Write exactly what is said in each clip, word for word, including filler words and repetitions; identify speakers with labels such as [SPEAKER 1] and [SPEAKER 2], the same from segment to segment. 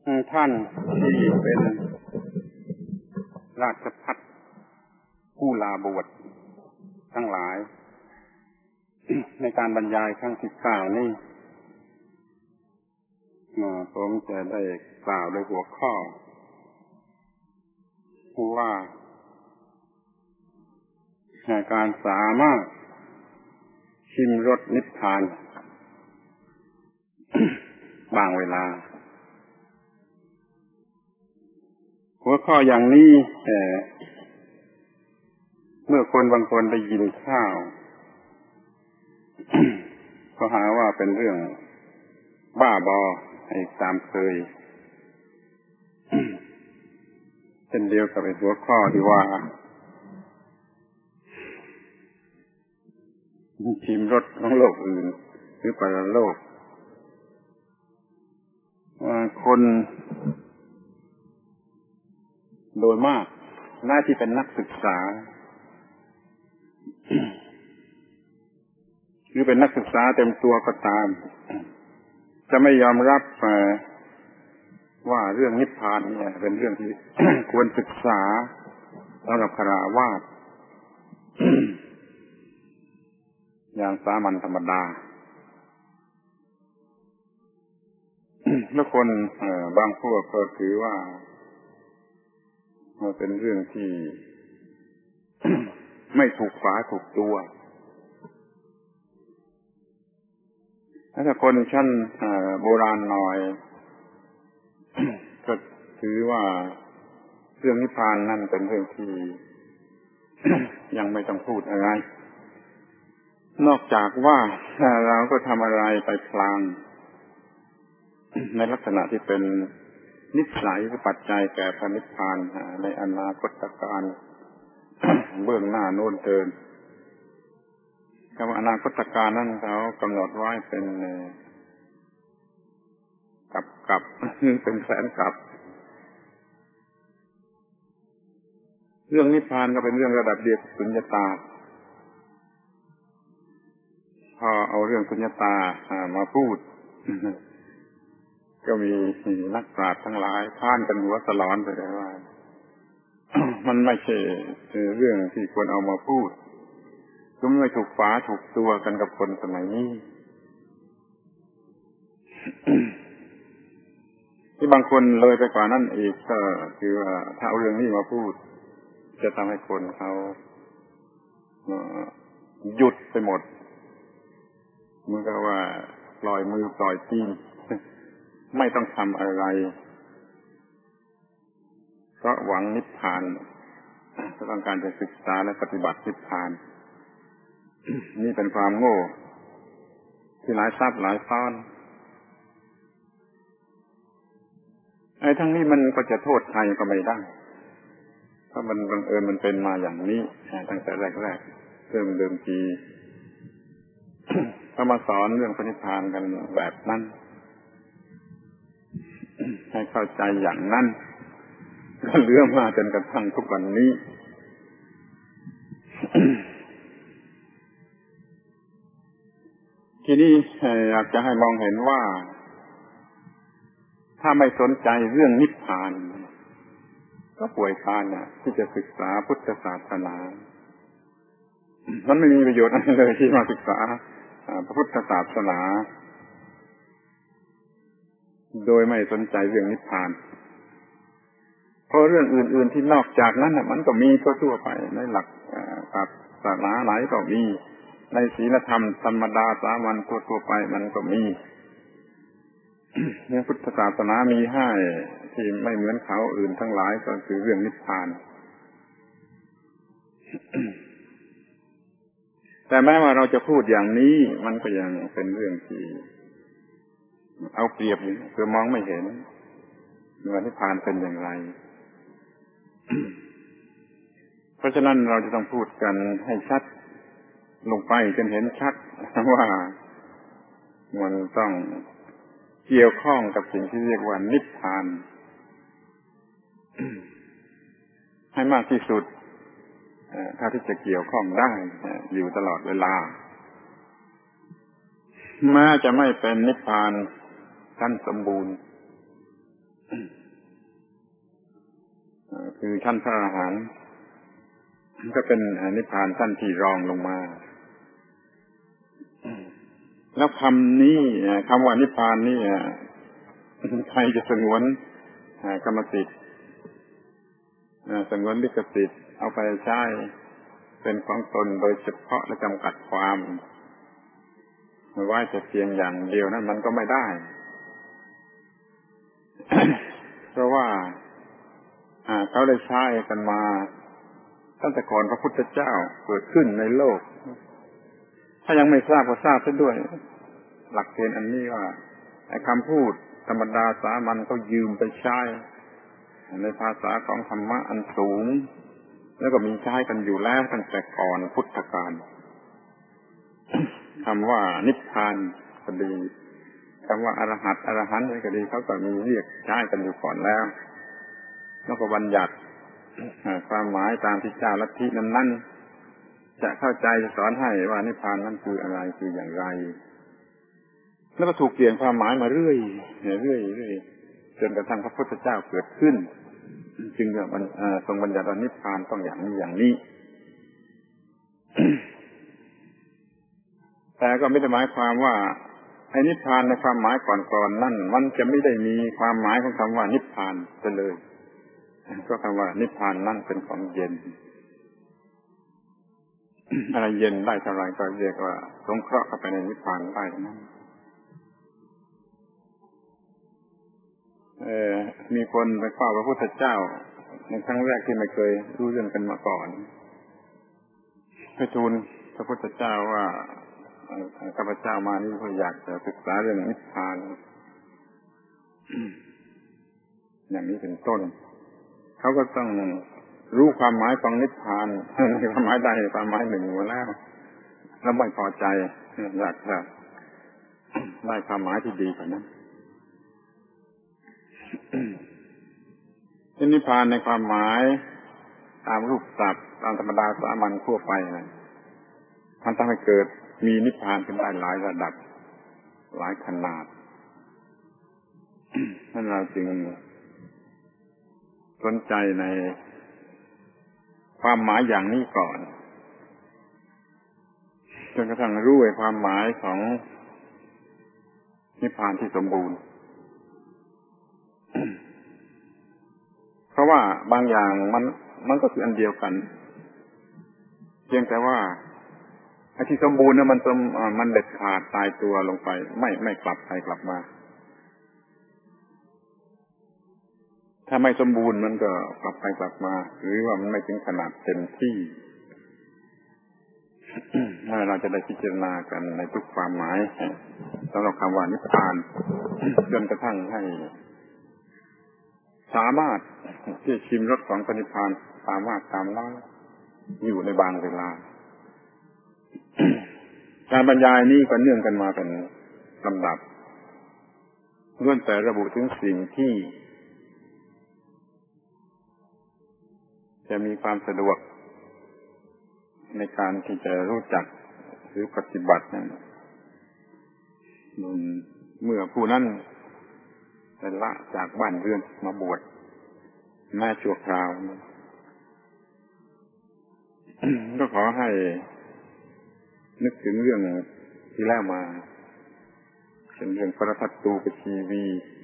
[SPEAKER 1] ท่านที่เป็นราชภัฏผู้ลาบวชทั้งหลายในการบรรยายครั้งที่เก้านี้ผมจะได้กล่าวโดยหัวข้อว่าการสามารถชิมรสนิพพานบางเวลาหัวข้ออย่างนี้แต่เมื่อคนบางคนได้ยินข้าวก็หาว่าเป็นเรื่องบ้าบอให้ตามเคยเช่นเดียวกับหัวข้อที่ว่าชิมรสของโลกอื่นหรือปรโลกคนโดยมากหน้าที่เป็นนักศึกษาหรือเป็นนักศึกษาเต็มตัวก็ตามจะไม่ยอมรับว่าเรื่องนิพพานเนี่ยเป็นเรื่องที่ ควรศึกษาสำหรับฆราวาส อย่างสามัญธรรมดา แล้วคนบางพวกก็ถือว่ามันเป็นเรื่องที่ ไม่ถูกฝาถูกตัวถ้าคนชั้นโบราณหน่อย ก็ถือว่าเรื่องนิพพานนั่นเป็นเรื่องที่ ยังไม่ต้องพูดอะไรนอกจากว่าเราก็ทำอะไรไปพลางในลักษณะที่เป็นนิสัยหรือปัจจัยแก่พระนิพพานในอนาคตการ เบื้องหน้าโน้นเดินคำว่าอนาคตการนั้นเขากำหนดไว้เป็นกับกับเป็นแสนกับเรื่องนิพพานก็เป็นเรื่องระดับเดียวกับสุญญตาพอเอาเรื่องสุญญตามาพูดก็มีนักปราชญ์ทั้งหลายพานกันหัวสลอนไปเลยว่า มันไม่ใช่เรื่องที่ควรเอามาพูดก็ไม่ถูกฝาถูกตัวกันกับคนสมัยนี้ ที่บางคนเลยไปกว่านั้นอีกก็คือว่าถ้าเอาเรื่องนี้มาพูดจะทำให้คนเขาหยุดไปหมดเหมือนกับว่าปล่อยมือปล่อยตีนไม่ต้องทำอะไรเพราะหวังนิพพานก็ต้องการจะศึกษาและปฏิบัตินิพพานนี่เป็นความโง่ที่หลายทรัพย์หลายซ้อนไอ้ทั้งนี้มันก็จะโทษใครก็ไม่ได้เพราะมันบังเอิญมันเป็นมาอย่างนี้ตั้งแต่แรกๆเริ่มเดิมทีเขามาสอนเรื่องพระนิพพานกันแบบนั้นให้เข้าใจอย่างนั้นก็เลื่อมมาจนกระทั่งทุกวันนี้ ทีนี้อยากจะให้มองเห็นว่าถ้าไม่สนใจเรื่องนิพพานก็ป่วยการเนี่ยที่จะศึกษาพุทธศาสนามันไม่มีประโยชน์อะไรเลยที่มาศึกษาพระพุทธศาสนาโดยไม่สนใจเรื่องนิพพานเพราะเรื่องอื่นๆที่นอกจากนั้นมันก็มีทั่วๆไปในหลักศาสนาไหนก็มีในศีลธรรมธรรมดาสามัญทั่วๆไปมันก็มีเนี่ยพุทธศาสนามีให้ที่ไม่เหมือนเขาอื่นทั้งหลายก็คือเรื่องนิพพาน แต่แม้ว่าเราจะพูดอย่างนี้มันก็ยังเป็นเรื่องที่เอาเปรียบอยู่คือมองไม่เห็นว่านิพพานเป็นอย่างไร เพราะฉะนั้นเราจะต้องพูดกันให้ชัดลงไปจนเห็นชัดว่ามันต้องเกี่ยวข้องกับสิ่งที่เรียกว่านิพพานให้มากที่สุดถ้าที่จะเกี่ยวข้องได้อยู่ตลอดเวลาแม้จะไม่เป็นนิพพานขั้นสมบูรณ์คือชั้นพระอรหันต์ก็เป็นนิพพานชั้นที่รองลงมาแล้วคำนี้คำว่านิพพานนี่ใครจะสงวนกรรมสิทธิ์สงวนลิขสิทธิ์เอาไปใช้เป็นของตนโดยเฉพาะและจำกัดความไว้แต่เพียงอย่างเดียวนั้นมันก็ไม่ได้ เพราะว่าเขาได้ใช้กันมาตั้งแต่ก่อนพระพุทธเจ้าเกิดขึ้นในโลกถ้ายังไม่ทราบก็ทราบซะด้วยหลักเกณฑ์อันนี้ว่าไอ้คำพูดธรรมดาสามัญเขายืมไปใช้ในภาษาของธรรมะอันสูงแล้วก็มีใช้กันอยู่แล้วตั้งแต่ก่อนพุทธกาลคำว่านิพพานก็ดีคำว่าอรหัตอรหันต์ก็ดีเขาก็มีเรียกใช้กันอยู่ก่อนแล้วแล้วก็บัญญัติความหมายตามที่เจ้าลัทธินั้นๆจะเข้าใจจะสอนให้ว่านิพพานนั้นคืออะไรคืออย่างไรแล้วก็ถูกเปลี่ยนความหมายมาเรื่อยเรื่อยเรื่อยจนกระทั่งพระพุทธเจ้าเกิดขึ้นจึงทรงบัญญัติว่านิพพานต้องอย่างนี้อย่างนี้ แต่ก็ไม่ได้หมายความว่าไอ้นิพพานในความหมายก่อนๆนั่นมันจะไม่ได้มีความหมายของคำว่านิพพานไปเลยก็คำว่านิพพานนั่นเป็นของเย็น อะไรเย็นได้เท่าไรก็เรียกว่าสงเคราะห์เข้าไปในนิพพานได้นั่นเออมีคนไปเฝ้าพระพุทธเจ้าในครั้งแรกที่ไม่เคยรู้เรื่องกันมาก่อนไปทูลพระพุทธเจ้าว่าข้าพเจ้ามานี่เพื่ออยากจะศึกษาเรื่องนิพพานอย่างนี้เป็นต้นเขาก็ต้องรู้ความหมายของนิพพานความหมายใดความหมายหนึ่งมาแล้วแล้วไม่พอใจอยากจะได้ความหมายที่ดีกว่านั้นนิพพานในความหมายตามรูปศัพท์ตามธรรมดาสามัญทั่วไปนะมันทำให้เกิดมีนิพพานขึ้นได้หลายระดับหลายขนาดนั่นเราจึงสนใจในความหมายอย่างนี้ก่อนจนกระทั่งรู้ไอ้ความหมายของนิพพานที่สมบูรณ์เพราะว่าบางอย่างมันมันก็คืออันเดียวกันเพียงแต่ว่าไอ้ที่สมบูรณ์เนี่ยมันมันเด็ดขาดตายตัวลงไปไม่ไม่กลับไปกลับมาถ้าไม่สมบูรณ์มันก็กลับไปกลับมาหรือว่ามันไม่ถึงขนาดเต็มที่ เราจะได้พิจารณากันในทุกความหมายสำหรับคำว่านิพพานจนกระทั่งให้สามารถที่ชิมรสของพระนิพพานสามารถตามได้อยู่ในบางเวลา การบรรยายนี้ก็เนื่องกันมาเป็นลำดับล้วนแต่ระบุถึงสิ่งที่จะมีความสะดวกในการที่จะรู้จักหรือปฏิบัตินั้นเมื่อผู้นั้นได้ละจากบ้านเรือนมาบวชแม้ชั่วคราว ก็ขอให้นึกถึงเรื่องที่แล้วมาเป็นเรื่องปรทัตตูปชีวี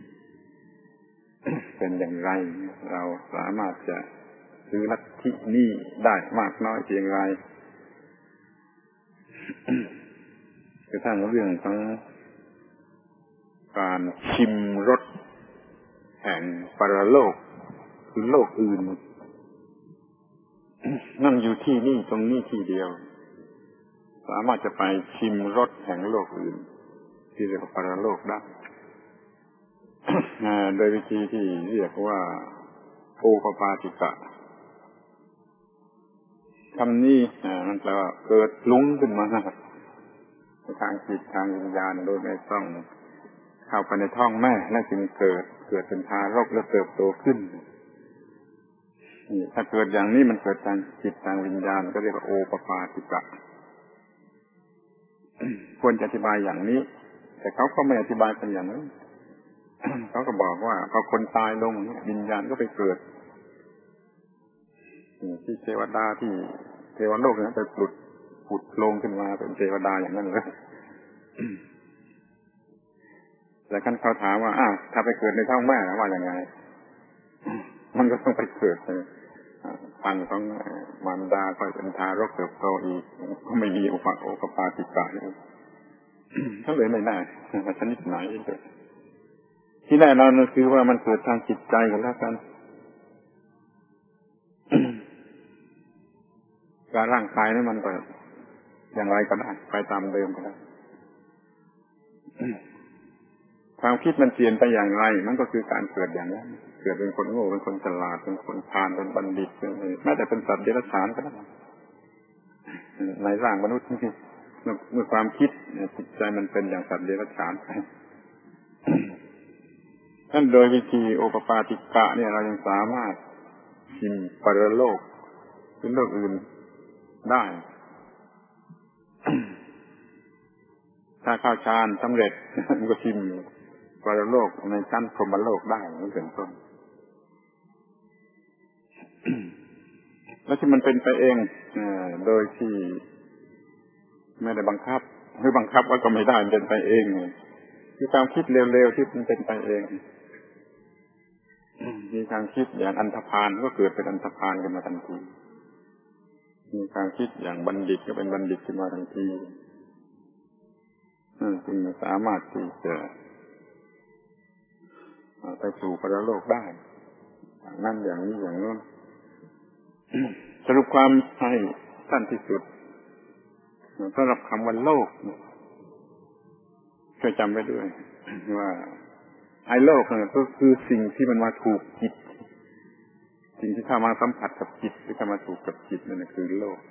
[SPEAKER 1] เป็นอย่างไรเราสามารถจะซื้อลัทธินี้ได้มากน้อยเพียงไรกระทั่งเรื่องของการชิมรสแห่งปรโลกคือโลกอื่นนั่งอยู่ที่นี่ตรงนี้ที่เดียวสามารถจะไปชิมรสแห่งโลกอื่นที่เรียกว่าปรโลกได้ โดยวิธีที่เรียกว่าโอปปาติกะคำนี้มันแปลว่าเกิดลุ้งขึ้นมาทางจิตทางวิญญาณโดยไม่ต้องเข้าไปในท้องแม่แล้วจึงเกิดเกิดเป็นทารกแล้วเติบโตขึ้นนี่ถ้าเกิดอย่างนี้มันเกิดทางจิตทางวิญญาณก็เรียกว่าโอปปาติกะ ควรจะอธิบายอย่างนี้แต่เขาก็ไม่อธิบายกันอย่างนั้นเขาก็บอกว่าพอคนตายลงวิญญาณก็ไปเกิดที่เทวดาที่เทวโลกนั้นไปปลุดผุดโลงขึ้นมาเป็นเทวดาอย่างนั้นเลยแต่ขั้นเขาถามว่าอ้าวถ้าไปเกิดในท้องแม่ว่าอย่างไงมันก็ต้องไปเกิดในฟันของมารดาก็เป็นทารกเติบโตอีกก็ไม่มีอุปโอปปาติกะเขาเลยไม่ได้ชนิดไหนเลยที่แน่นอนก็คือว่ามันเกิดทางจิตใจกันแล้วกันการร่างกายนั้นมันก็อย่างไรก็ได้ไปตามเดิมก็ได้ความคิดมันเปลี่ยนไปอย่างไรมันก็คือการเกิดอย่างนั้นเกิดเป็นคนโง่เป็นคนฉลาดเป็นคนพาลเป็นบัณฑิตเป็นแม้แต่เป็นสัตว์เดรัจฉานก็ได้ในร่างมนุษย์นี่เมื่อความคิดจิตใจมันเป็นอย่างสัตว์เดรัจฉานไปท่านโดยวิธีโอปปาติกะเนี่ยเรายังสามารถชิมปรโลกหรือโลกอื่นได้ถ้าเข้าฌานสำเร็จมันก็ชิมปรโลกในชั้นพรหมโลกได้นี่เป็นต้นแล้วที่มันเป็นไปเองโดยที่ไม่ได้บังคับหรือบังคับว่าก็ไม่ได้มันเป็นไปเองคือความคิดเร็วๆที่มันเป็นไปเองมีทางคิดอย่างอันธพาลก็เกิดเป็นอันธพาลขึ้นมาทันทีมีทางคิดอย่างบัณฑิตก็เป็นบัณฑิตขึ้นมาทันทีจึงสามารถที่จะไปสู่ปรโลกได้อย่างนั้นอย่างนี้อย่างนู้นสรุปความให้สั้นที่สุดสำหรับคำว่าโลกช่วยจำไว้ด้วยว่าไอ้โลกเนี่ยก็คือสิ่งที่มันมาถูกจิตสิ่งที่เข้ามาสัมผัสกับจิตหรือเข้ามาถูกกับจิตนั่นคือโลก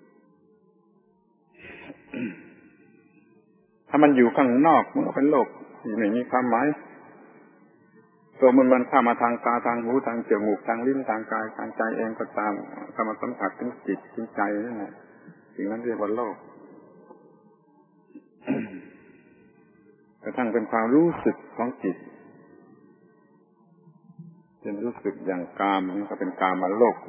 [SPEAKER 1] ถ้ามันอยู่ข้างนอกมันก็เป็นโลกที่ไม่มีความหมายตัวมันมันเข้ามาทางตาทางหูทางจมูกทางลิ้นทางกายทางใจเองก็ตามเข้ามาสัมผัสถึงจิตถึงใจนั่นแหละสิ่งนั้นเรียกว่าโลกกระทั่งเป็นความรู้สึกของจิตเป็นรู้สึกอย่างกามนี่ก็เป็นกามโลก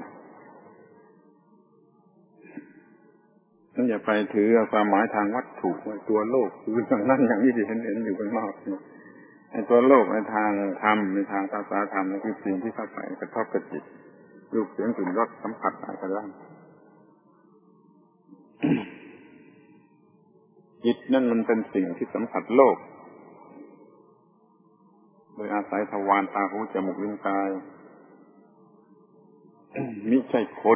[SPEAKER 1] นั่นอย่าไปถือความหมายทางวัตถุว่าตัวโลกคืออย่างนั้นอย่างนี้ที่เห็นเห็นอยู่ข้างนอกไอ้ตัวโลกในทางธรรมในทางภาษาธรรมนี่คือสิ่งที่เข้าไปกระทบกับจิตรูปเสียงกลิ่นรสสัมผัสอะไรกันบ้างจิตนั่นมันเป็นสิ่งที่สัมผัสโลกโดยอาศัยทวารตาหูจมูกลิ้นกายมิใช่คน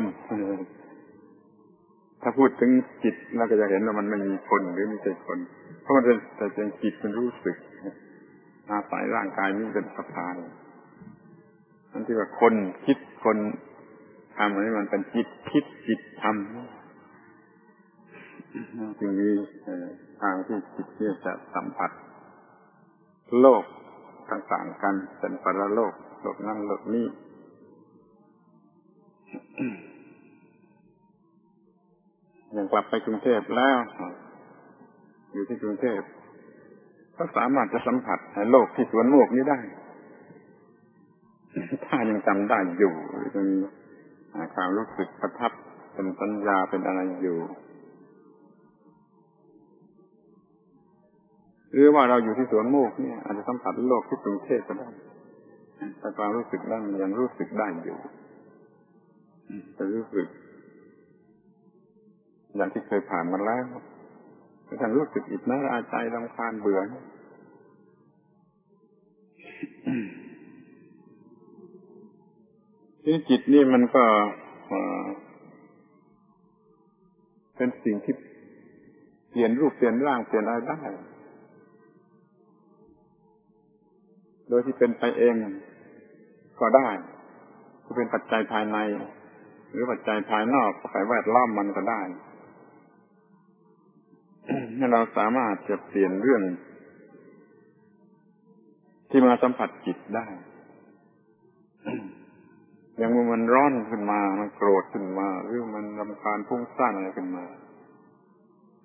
[SPEAKER 1] ถ้าพูดถึงจิตเราก็จะเห็นว่ามันไม่มีคนหรือไม่ใช่คนเพราะมันเป็นแต่เป็นจิตมันรู้สึกอาศัยร่างกายนี้เป็นสะพานนั่นที่ว่าคนคิดคนทำให้มันเป็นจิตคิดจิตทำจึงมีทางที่จิตเนี่ยจะสัมผัสโลกต่างๆกันเป็นปรโลกโลกนั้นโลกนี้อย่างกลับไปกรุงเทพแล้วอยู่ที่กรุงเทพก็สามารถจะสัมผัสโลกที่สวนโมกนี้ได้ถ้ายังจำได้อยู่จะมีความรู้สึกประทับเป็นสัญญาเป็นอะไรอยู่หรือว่าเราอยู่ที่สวนโมกเนี่ยอาจจะสัมผัสโลกที่กรุงเทพก็ได้แต่ความรู้สึกนั้นยังรู้สึกได้อยู่จะรู้สึกอย่างที่เคยผ่านมาแล้วแต่ท่านรู้สึกอิจฉาอาใจรำคาญเบื่อที่จิตนี่มันก็เป็นสิ่งที่เปลี่ยนรูปเปลี่ยนร่างเปลี่ยนอะไรได้โดยที่เป็นไปเองก็ได้จะเป็นปัจจัยภายในหรือปัจจัยภายนอกก็ไปแวดล้อมมันก็ได้ให้เราสามารถจะเปลี่ยนเรื่องที่มาสัมผัสจิตได้อย่างเมื่อมันร้อนขึ้นมามันโกรธขึ้นมาหรือมันรำคาญพุ่งสร้างอะไรขึ้นมา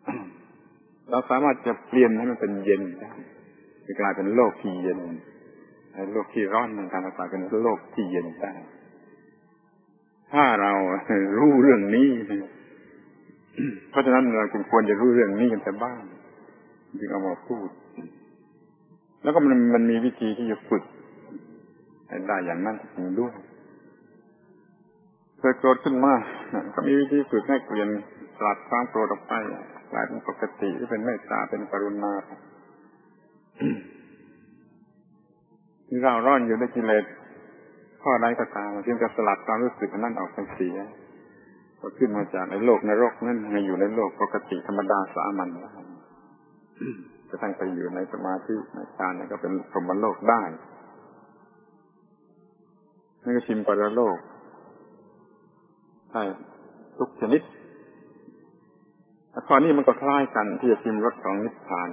[SPEAKER 1] เราสามารถจะเปลี่ยนให้มันเป็นเย็นได้จะกลายเป็นโลกที่เย็นไอ้โลกที่ร้อนมันการภาษาเป็นโลกที่เย็นได้ถ้าเรารู้เรื่องนี้เพราะฉะนั้นเราจึงควรจะรู้เรื่องนี้กันแต่บ้างจึงเอามาพูดแล้วก็มันมันมีวิธีที่จะฝึกให้ได้อย่างนั้นจริงด้วยเคยโกรธขึ้นมาก็มีวิธีฝึกให้เปลี่ยนสลัดความโกรธออกไปกลายเป็นปกติที่เป็นเมตตาเป็นกรุณาที่เราร้อนอยู่ด้วยกิเลสข้อใดก็ตามจึงจะสลัดความรู้สึกนั้นออกไปเสียก็ขึ้นมาจากในโลกนรกนั่นมาอยู่ในโลกปกติธรรมดาสามัญจะตั้งไปอยู่ในสมาธิในฌานนี่ก็เป็นพรหมโลกได้นี่ก็ชิมปรโลกใช่ทุกชนิดข้อนี้มันก็คล้ายกันที่จะชิมรสของนิพพาน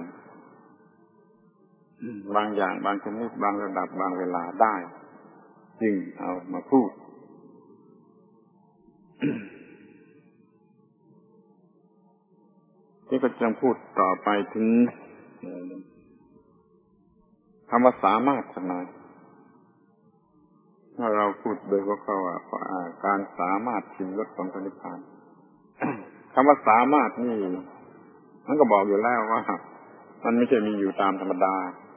[SPEAKER 1] บางอย่างบางชนิดบางระดับบางเวลาได้จึงเอามาพูดนี่ก็จะพูดต่อไปถึงคำว่าสามารถสักหน่อยถ้าเราพูดโดยว่าการสามารถชิมรสของพระนิพพานคำว่าสามารถนี่มันก็บอกอยู่แล้วว่ามันไม่ใช่มีอยู่ตามธรรมดา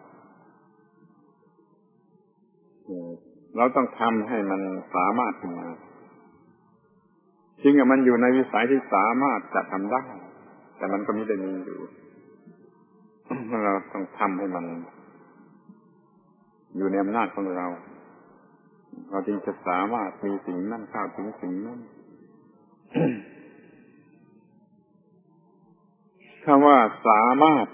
[SPEAKER 1] เราต้องทำให้มันสามารถขึ้นมาจริงๆมันอยู่ในวิสัยที่สามารถจะทำได้แต่มันก็ไม่ได้มีอยู่เราต้องทำให้มันอยู่ในอำนาจของเราเราจึงจะสามารถมีสิ่งนั้นเข้าถึงสิ่งนั้นคำว่าสามารถ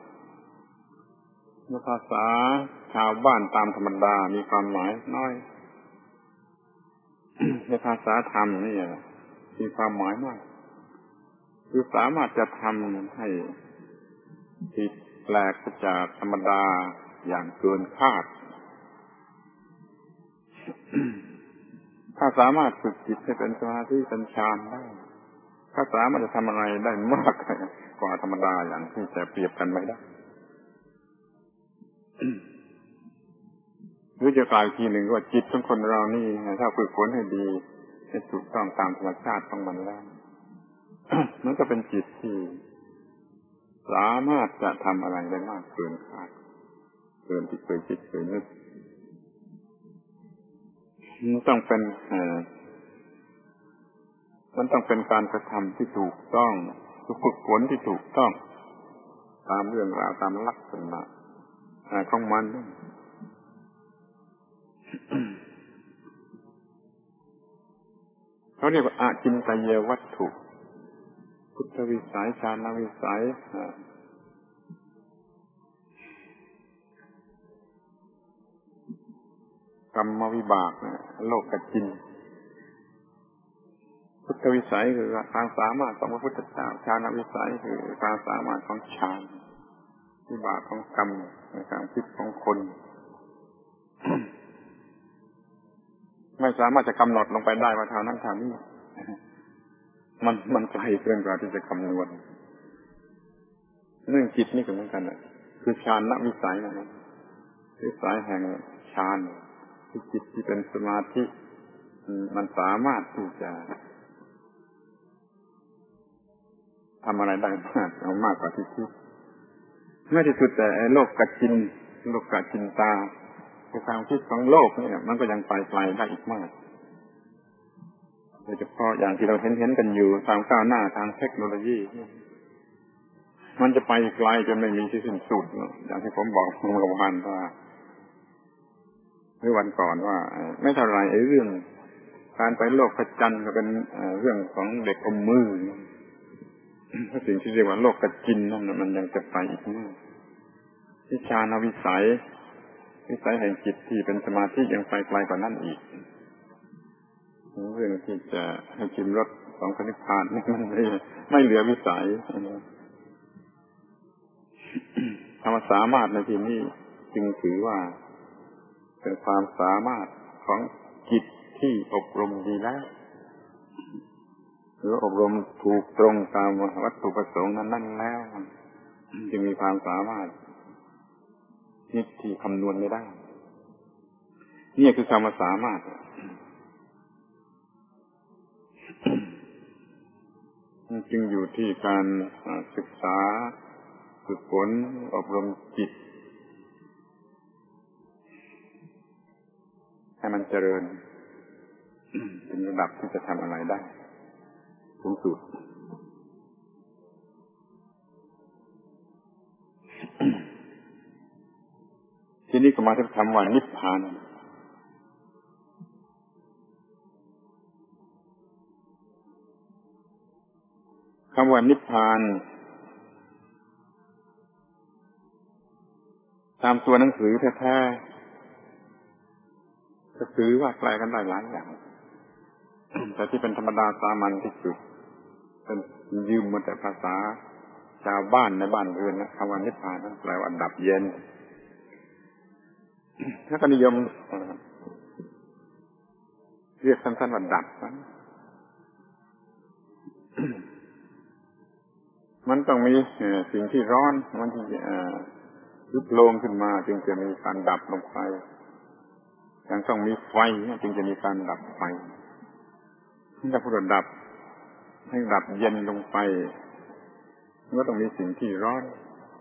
[SPEAKER 1] ในภาษาชาวบ้านตามธรรมดามีความหมายน้อยในภาษาธรรมนี่มีความหมายมากคือสามารถจะทำให้ผิดแปลกจากธรรมดาอย่างเกินคาดถ้าสามารถฝึกจิตให้เป็นสมาธิเป็นฌานได้ถ้าสามารถจะทำอะไรได้มากกว่าธรรมดาอย่างที่จะเปรียบกันไม่ได้หรือจะกล่าวอีกทีหนึ่งว่าจิตของคนเรานี่ถ้าฝึกฝนให้ดีให้ถูกต้องตามธรรมชาติของมันแล้วมันก็เป็นจิตที่สามารถจะทำอะไรได้มากเกินคาดเกินที่เคยคิดเคยนึกมันต้องเป็นมันต้องเป็นการกระทำที่ถูกต้องฝึกฝนที่ถูกต้องตามเรื่องราวตามลักษณะของมันเขาเรียกว่าอาจินตเยวัตถุพุทธวิสัยฌานวิสัยกรรมวิบากโลกจินพุทธวิสัยคือความสามารถของพระพุทธเจ้าฌานวิสัยคือความสามารถของฌานวิบากของกรรมในการคิดของคนไม่สามารถจะกำหนดลงไปได้ว่าเท่านั้นเท่านี้มันมันไกลเกินกว่าที่จะคำนวณเรื่องจิตนี่ก็เหมือนกันน่ะคือฌานวิสัยนะวิสัยแห่งฌานที่จิตที่เป็นสมาธิมันสามารถที่จะทำอะไรได้มากเอามากกว่าที่คิดไม่ที่สุดแต่โลกกัจจินโลกกัจจินตาคือความคิดของโลกเนี่ยมันก็ยังไปไกลได้อีกมากโดยเฉพาะอย่างที่เราเห็นเห็นกันอยู่ตามก้าวหน้าทางเทคโนโลยีมันจะไปไกลจนไม่มีที่สิ้นสุดอย่างที่ผมบอกเมื่อวานว่าเมื่อวันก่อนว่าไม่เท่าไรไอ้เรื่องการไปโลกพระจันทร์ก็เป็นเรื่องของเด็กอมมือถ้าสิ่งที่เรียกว่าโลกกัจจินนั่นมันยังจะไปอีกมากวิชาณวิสัยวิสัยแห่งจิตที่เป็นสมาธิยังไปไกลกว่านั้นอีกเรื่องที่จะให้ชิมรสของพระนิพพานนี่มันไม่ไม่เหลือวิสัยธรรมสามารถในที่นี้จึงถือว่าเป็นความสามารถของจิตที่อบรมดีแล้วหรืออบรมถูกตรงตามวัตถุประสงค์นั้นนั่นแล้วจึงมีความสามารถจิตที่คำนวณไม่ได้นี่คือคำว่าสามารถมันจึงอยู่ที่การศึกษาฝึกฝนอบรมจิตให้มันเจริญถึงระดับที่จะทำอะไรได้สูงสุดทีนี้ก็มาถึงคำว่านิพพานคำว่านิพพานตามตัวหนังสือแท้ๆก็ถือว่าแปลกันได้หลายอย่างแต่ที่เป็นธรรมดาสามัญที่สุดเป็นยืมมาแต่ภาษาชาวบ้านในบ้านเรือนนะคำว่านิพพานนั้นแปลว่าดับเย็นถ้าก็นิยมเรียกสั้นๆว่าดับมันต้องมีสิ่งที่ร้อนมันที่ลุกโลงขึ้นมาจึงจะมีการดับลงไปยังต้องมีไฟจึงจะมีการดับไฟถ้าพูดว่าดับให้ดับเย็นลงไปก็ต้องมีสิ่งที่ร้อน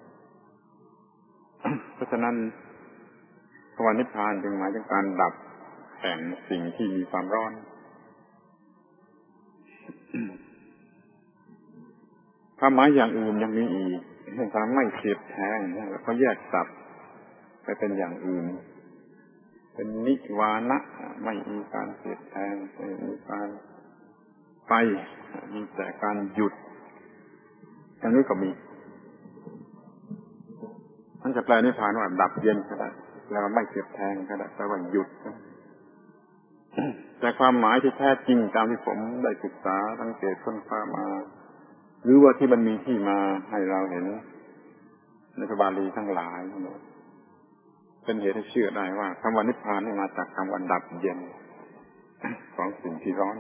[SPEAKER 1] เพราะฉะนั้นคำว่านิพพานจึงหมายถึงการดับแห่งสิ่งที่มีความร้อนความหมายอย่างอื่นยังมีอีกเรื่องการไม่เสียบแทงแล้วก็แยกศัพท์ไปเป็นอย่างอื่นเป็นนิวานะไม่มีการเสียบแทงไม่มีการไปมีแต่การหยุดอย่างนี้ก็มีมันจะแปลนิพพานว่าดับเย็นก็ได้แล้วไม่เสียบแทงก็ได้แปลว่าหยุดแต่ความหมายที่แท้จริงตามที่ผมได้ศึกษาสังเกตค้นคว้ามาหรือว่าที่มันมีที่มาให้เราเห็นในพระบาลีทั้งหลายเป็นเหตุให้เชื่อได้ว่าคำว่านิพพานนี่มาจากคำว่าดับเย็นของสิ่งที่ร้อน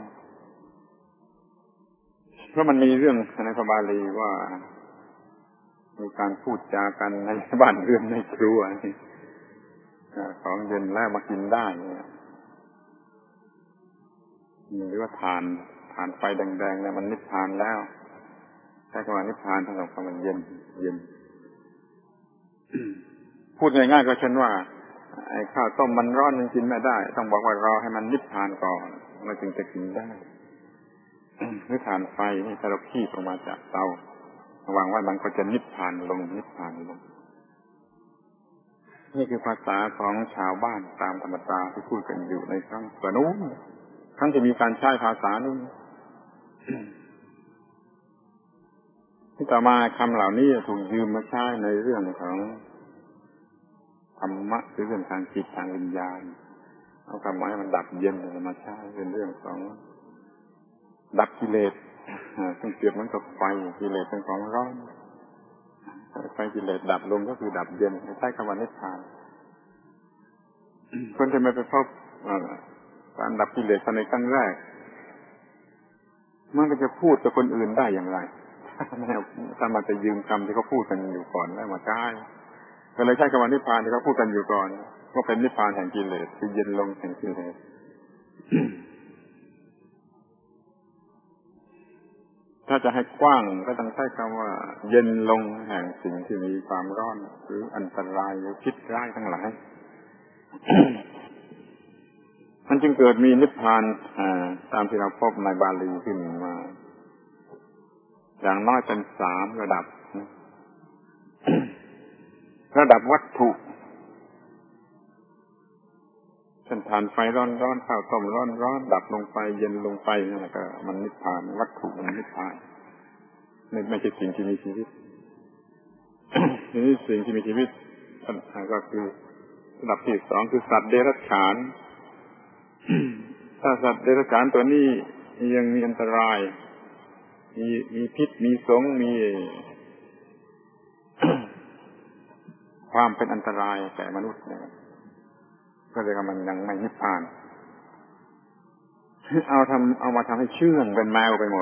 [SPEAKER 1] เพราะมันมีเรื่องในพระบาลีว่ามีการพูดจากันในบ้านเรือนในครัวของเย็นแล้วมากินได้หรือว่าทานทานไฟแดงๆเนี่ยมันนิพพานแล้วใช้คำว่านิพพานสำหรับคำว่าเย็นเย็นพูดง่ายๆก็เช่นว่าไอ้ข้าวต้มมันร้อนมันกินไม่ได้ต้องบอกว่ารอให้มันนิพพานก่อนมันจึงจะกินได้หรือทานไฟนี่ถ้าเราขี้ออกมาจากเตาวางไว้มันก็จะนิพพานลงนิพพานลงนี่คือภาษาของชาวบ้านตามธรรมดาที่พูดกันอยู่ในครั้งก่อนนู้นครั้งจะมีการใช้ภาษานู้นที่ต่อมาคำเหล่านี้ถูกยืมมาใช้ในเรื่องของธรรมะหรือเรื่องทางจิตทางวิญญาณเอาคำหมายมันดับเย็นมาใช้เป็นเรื่องของดับกิเลสซึ่งเปรียบเหมือนกับไฟกิเลสเป็นของร้อนไฟกิเลสดับลงก็คือดับเย็นใช้คำว่านิพพานคนจะไม่ไปพบการดับกิเลสในครั้งแรกมันก็จะพูดกับคนอื่นได้อย่างไรถ้ามันจะยืมคำที่เขาพูดกันอยู่ก่อนแล้วมาใช้ก็เลยใช้คำว่านิพพานที่เขาพูดกันอยู่ก่อนว่าเป็นนิพพานแห่งกิเลสคือเย็นลงแห่งกิเลสถ้าจะให้กว้างก็ต้องใช้คำว่าเย็นลงแห่งสิ่งที่มีความร้อนหรืออันตรายหรือพิษร้ายทั้งหลาย มันจึงเกิดมีนิพพานตามที่เราพบในบาลีขึ้นมาอย่างน้อยเป็นสามระดับ ระดับวัตถุเช่นทานไฟร้อนๆข้าวต้มร้อนๆดับลงไปเย็นลงไปนั่นแหละก็มันนิพพานวัตถุมันนิพพานไม่ไม่ใช่สิ่งที่มีชีวิต นี่สิ่งที่มีชีวิตก็คือระดับที่สองคือสัตว์เดรัจฉาน ถ้าสัตว์เดรัจฉานตัวนี้ยังมีอันตรายมีมีพิษมีสงมี ความเป็นอันตรายแก่มนุษย์เนี่ยก็เลยกำลังยังไม่นิพพานเอาทำเอามาทำให้เชื่องเป็นแมวไปหมด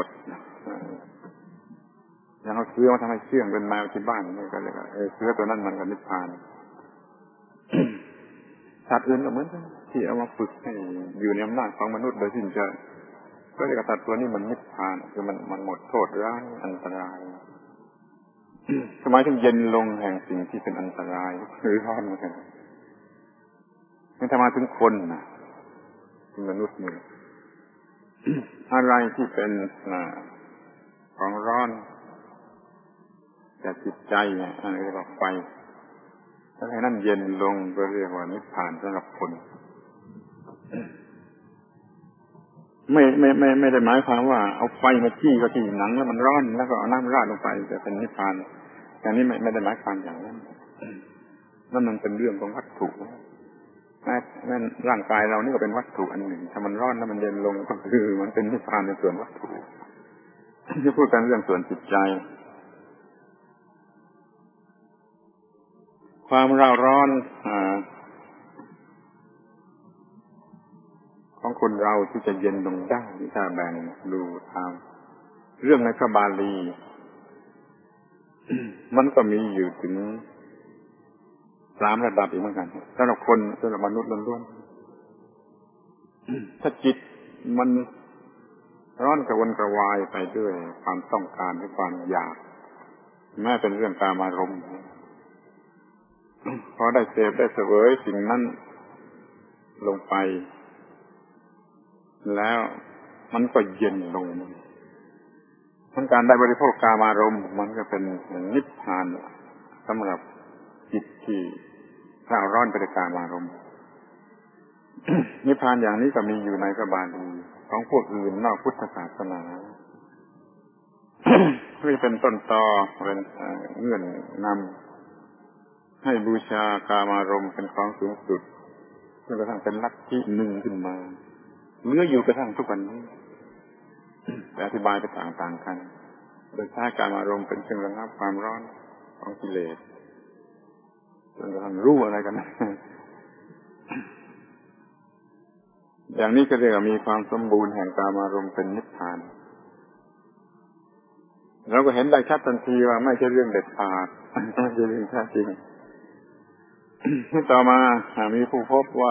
[SPEAKER 1] อย่างเอาเสือมาทำให้เชื่องเป็นแมวที่บ้านนี่ก็เลยเออเสือตัวนั้นมันก็นิพพานสัตว์อื่นก็เหมือนกันที่เอามาฝึกให้อยู่ในอำนาจของมนุษย์โดยสิ้นเชิงก็เรียกว่าสัตว์ตัวนี้มันนิพพานคือมันมันหมดโทษร้ายอันตรายสมัยถึงเย็นลงแห่งสิ่งที่เป็นอันตรายคือร้อนเหมือนกันนี่ถ้ามาถึงคนนะเป็นมนุษย์นี่อะไรที่เป็นของร้อนแต่จิตใจเนี่ยอันนี้เรียกว่าไฟถ้าให้นั่นเย็นลงก็เรียกว่านิพพานสำหรับคนไม่ไม่ไม่ไม่ได้หมายความว่าเอาไฟมาจี้ก็ที่หนังแล้วมันร้อนแล้วก็เอาน้ำราดลงไปจะเป็นนิพพานอย่างนี้ไม่ไม่ได้หมายความอย่างนั้นนั่นมันเป็นเรื่องของวัตถุนั่นร่างกายเรานี่ก็เป็นวัตถุอันหนึ่งถ้ามันร้อนแล้วมันเย็นลงก็คือมันเป็นนิพพานในส่วนวัตถุที่พูดกันเรื่องส่วนจิตใจความเร่าร้อนของคนเราที่จะเย็นลงได้ถ้าแบ่งดูตามเรื่องในพระบาลีมันก็มีอยู่ถึงสามระดับอีกเหมือนกันสำหรับคนสำหรับมนุษย์ล้วนๆถ้าจิตมันร้อนกระวนกระวายไปด้วยความต้องการหรือความอยากแม้เป็นเรื่องกามารมณ์พอได้เสพได้เสวยสิ่งนั้นลงไปแล้วมันก็เย็นลงทั้งการได้บริโภคกามารมณ์มันก็เป็นนิพพานสำหรับจิตที่เร่าร้อนไปด้วยกามารมณ์ นิพพานอย่างนี้ก็มีอยู่ในพระบาลีของพวกอื่นนอกพุทธศาสนา ที่เป็นต้นตอเป็นเงื่อนนำให้บูชากามารมณ์เป็นของสูงสุดจนกระทั่งเป็นลัทธิหนึ่งขึ้นมาเมื่ออยู่กระทั่งทุกวันนี้แต่อธิบายไปต่างๆกันโดยใช้กามารมณ์เป็นเครื่องระงับความร้อนของกิเลสจนกระทั่งรู้อะไรกันนะอย่างนี้ก็เรียกว่ามีความสมบูรณ์แห่งกามารมณ์เป็นนิพพานเราก็เห็นได้ชัดทันทีว่าไม่ใช่เรื่องเด็ดขาดไม่ใช่เรื่องแท้จริงต่อมามีผู้พบว่า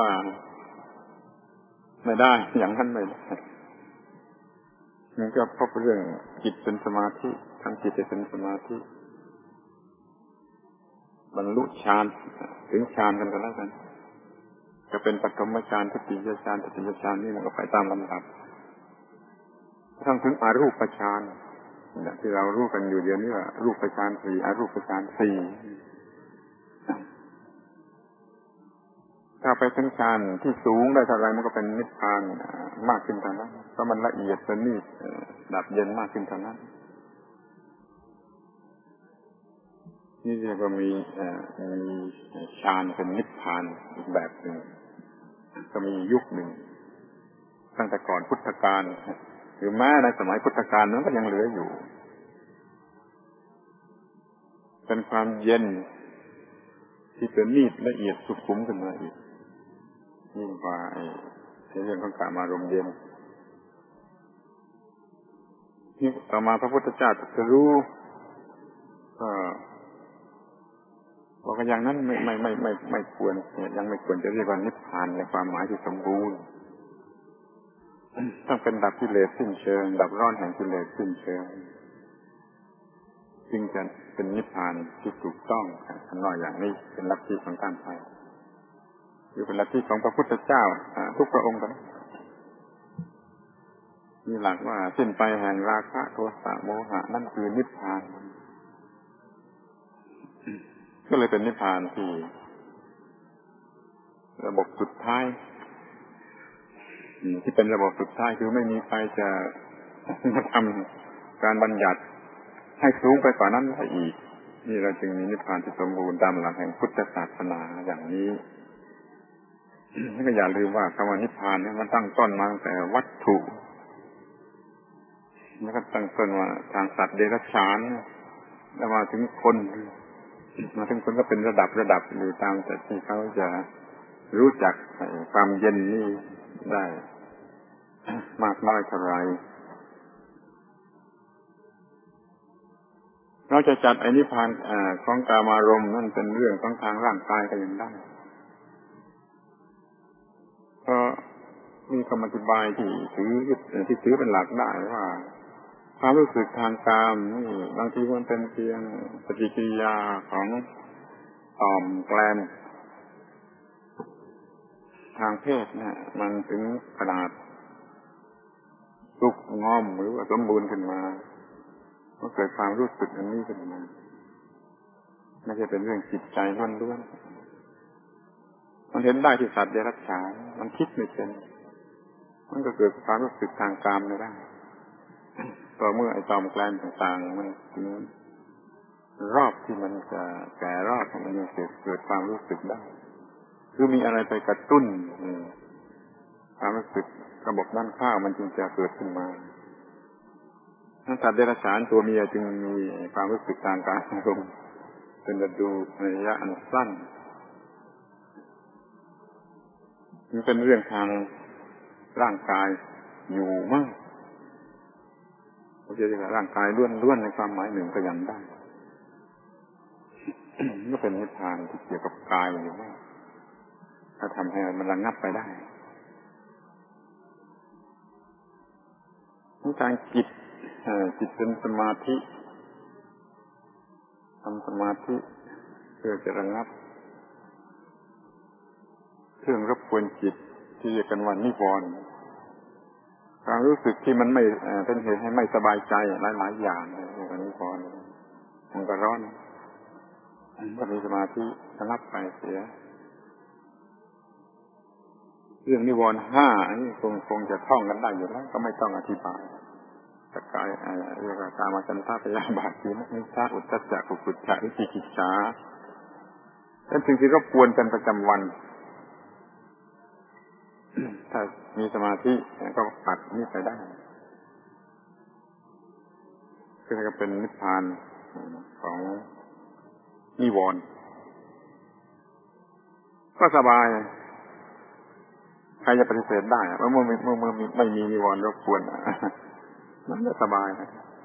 [SPEAKER 1] ไม่ได้อย่างนั้นไม่ได้มันก็พบเรื่องจิตเป็นสมาธิทั้งจิตเป็นสมาธิบรรลุฌานถึงฌานกันก็แล้วกันก็เป็นปฐมฌานทุติยฌานตติยฌานนี่มันก็ไปตามลำดับทั้งถึงอรูปฌานที่เรารู้กันอยู่เดี๋ยวนี้ว่ารูปฌานสี่อรูปฌานสี่ถ้าไปถึงฌานที่สูงได้เท่าไรมันก็เป็นนิพพานมากขึ้นเท่านั้นเพราะมันละเอียดประณีตดับเย็นมากขึ้นเท่านั้นนี่เรียกว่ามีมีฌานเป็นนิพพานอีกแบบหนึ่งก็มียุคหนึ่งตั้งแต่ก่อนพุทธกาลหรือแม้ในสมัยพุทธกาลนั้นก็ยังเหลืออยู่เป็นความเย็นที่ประณีตละเอียดสุขุมขึ้นมาอีกยิ่งกว่าไอ้เรื่องของกามารมณ์เย็นที่ต่อมาพระพุทธเจ้าตรัสรู้ก็บอกว่าอย่างนั้นไม่ไม่ไม่ไม่ไม่ควรยังไม่ควรจะเรียกว่านิพพานในความหมายที่สมบูรณ์ต้องเป็นดับกิเลสสิ้นเชิงดับร้อนแห่งกิเลสสิ้นเชิงจึงจะเป็นนิพพานที่ถูกต้องอันน้อยอย่างนี้เป็นลัทธิของท่านไปอยู่เป็นลัทธิของพระพุทธเจ้าทุกพระองค์กันมีหลักว่าสิ้นไปแห่งราคะโทสะโมหะนั่นคือนิพพานก็เลยเป็นนิพพานที่ระบบสุดท้ายที่เป็นระบบสุดท้ายคือไม่มีใครจะทำการบัญญัติให้สูงไปกว่านั้นได้อีกนี่เราจึงมีนิพพานที่สมบูรณ์ตามหลักแห่งพุทธศาสนาอย่างนี้นี่ก็อย่าลืมว่าคำว่านิพพานนี่มันตั้งต้นมาตั้งแต่วัตถุแล้วก็ตั้งต้นว่าทางสัตว์เดรัจฉานแล้วมาถึงคนมาถึงคนก็เป็นระดับระดับอยู่ตามแต่ที่เขาจะรู้จักความเย็นนี่ได้มากน้อยเท่าไรเราจะจัดไอ้นิพพานของกามารมณ์นั่นเป็นเรื่องของทางร่างกายก็ยังได้มีคำอธิบายที่ถือที่ถือเป็นหลักได้ว่าความรู้สึกทางกามนี่บางทีมันเป็นเพียงปฏิกิริยาของต่อมแกลนทางเพศนะมันถึงขนาดสุกงอมหรือว่าสมบูรณ์ขึ้นมาก็เกิดความรู้สึกอันนี้ขึ้นมาไม่ใช่เป็นเรื่องจิตใจล้วนๆมันเห็นได้ที่สัตว์เดรัจฉานมันคิดไม่เป็นมันก็เกิดความรู้สึกทางกามไม่ได้ต่อเมื่อไอ้ต่อมแกลนต่างๆมันรอบที่มันจะแก่รอบมันยังเกิดเกิดความรู้สึกได้คือมีอะไรไปกระตุ้นความรู้สึกระบบด้านข้างมันจึงจะเกิดขึ้นมาสัตว์เดรัจฉานตัวเมียจึงมีความรู้สึกทางการอารมณ์เป็นฤดูในระยะอันสั้นมันเป็นเรื่องทางร่างกายอยู่มากเราจะเรียกว่าร่างกายล้วนๆในความหมายหนึ่งก็ยังได้ ก็เป็นนิพพานที่เกี่ยวกับกายอยู่มากถ้าทำให้มันระงับไปได้การจิตจิตเป็นสมาธิทำสมาธิเพื่อจะระงับเครื่องรบกวนจิตที่เรียกกันว่านิวรณ์ความรู้สึกที่มันไม่เป็นเหตุให้ไม่สบายใจหลายๆอย่างเรียกว่านิวรณ์มันก็ร้อนก็มีสมาธิระงับไปเสียเรื่องนิวรณ์ห้าอันนี้คงคงจะท่องกันได้อยู่แล้วก็ไม่ต้องอธิบายสกายเรียกว่า กามฉันทะ พยาบาท ถีนมิจฉา อุทธัจจะ กุกุจจะ วิจิกิจฉาเป็นสิ่งที่รบกวนกันประจำวันถ้ามีสมาธิก็ปัดนี่ไปได้ก็จะเป็นนิพพานของนิวรณ์ก็สบายใครจะปฏิเสธได้เมื่อเมื่อเมื่อไม่มีนิวรณ์รบกวนมันก็สบาย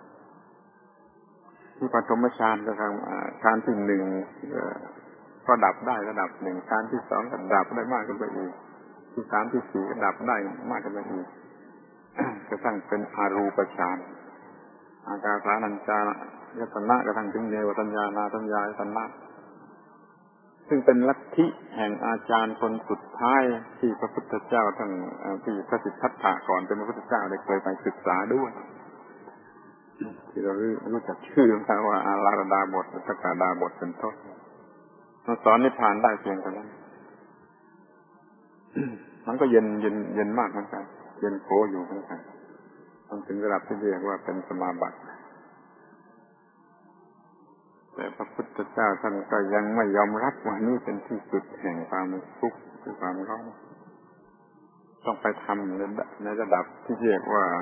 [SPEAKER 1] ที่ปฐมฌานก็ทำฌานที่หนึ่งก็ดับได้ระดับหนึ่งฌานที่สองก็ดับได้มากขึ้นไปอีกที่สามที่สี่ก็ดับได้มากขึ้นไปอีกกระทั่งเป็นอารูปฌานอากาสานัญจายตนะกระทั่งถึงเนวสัญญานาสัญญายตนะซึ่งเป็นลัทธิแห่งอาจารย์คนสุดท้ายที่พระพุทธเจ้าท่านที่พระสิทธัตถะก่อนเป็นพระพุทธเจ้าได้เคยไปศึกษาด้วยที่เรารู้จักชื่อนะว่าอาราดาบทสักกาดาบทเป็นต้นมันสอนนิพพานได้เพียงเท่านั้นมันก็เย็นเย็นเย็นมากเหมือนกันเย็นโผอยู่เหมือนกันมันถึงระดับที่เรียกว่าเป็นสมาบัติแต่พระพุทธเจ้าท่านก็ยังไม่ยอมรับว่านี่เป็นที่สุดแห่งความทุกข์คือความร้อนต้องไปทำในในระดับที่เรียกว่า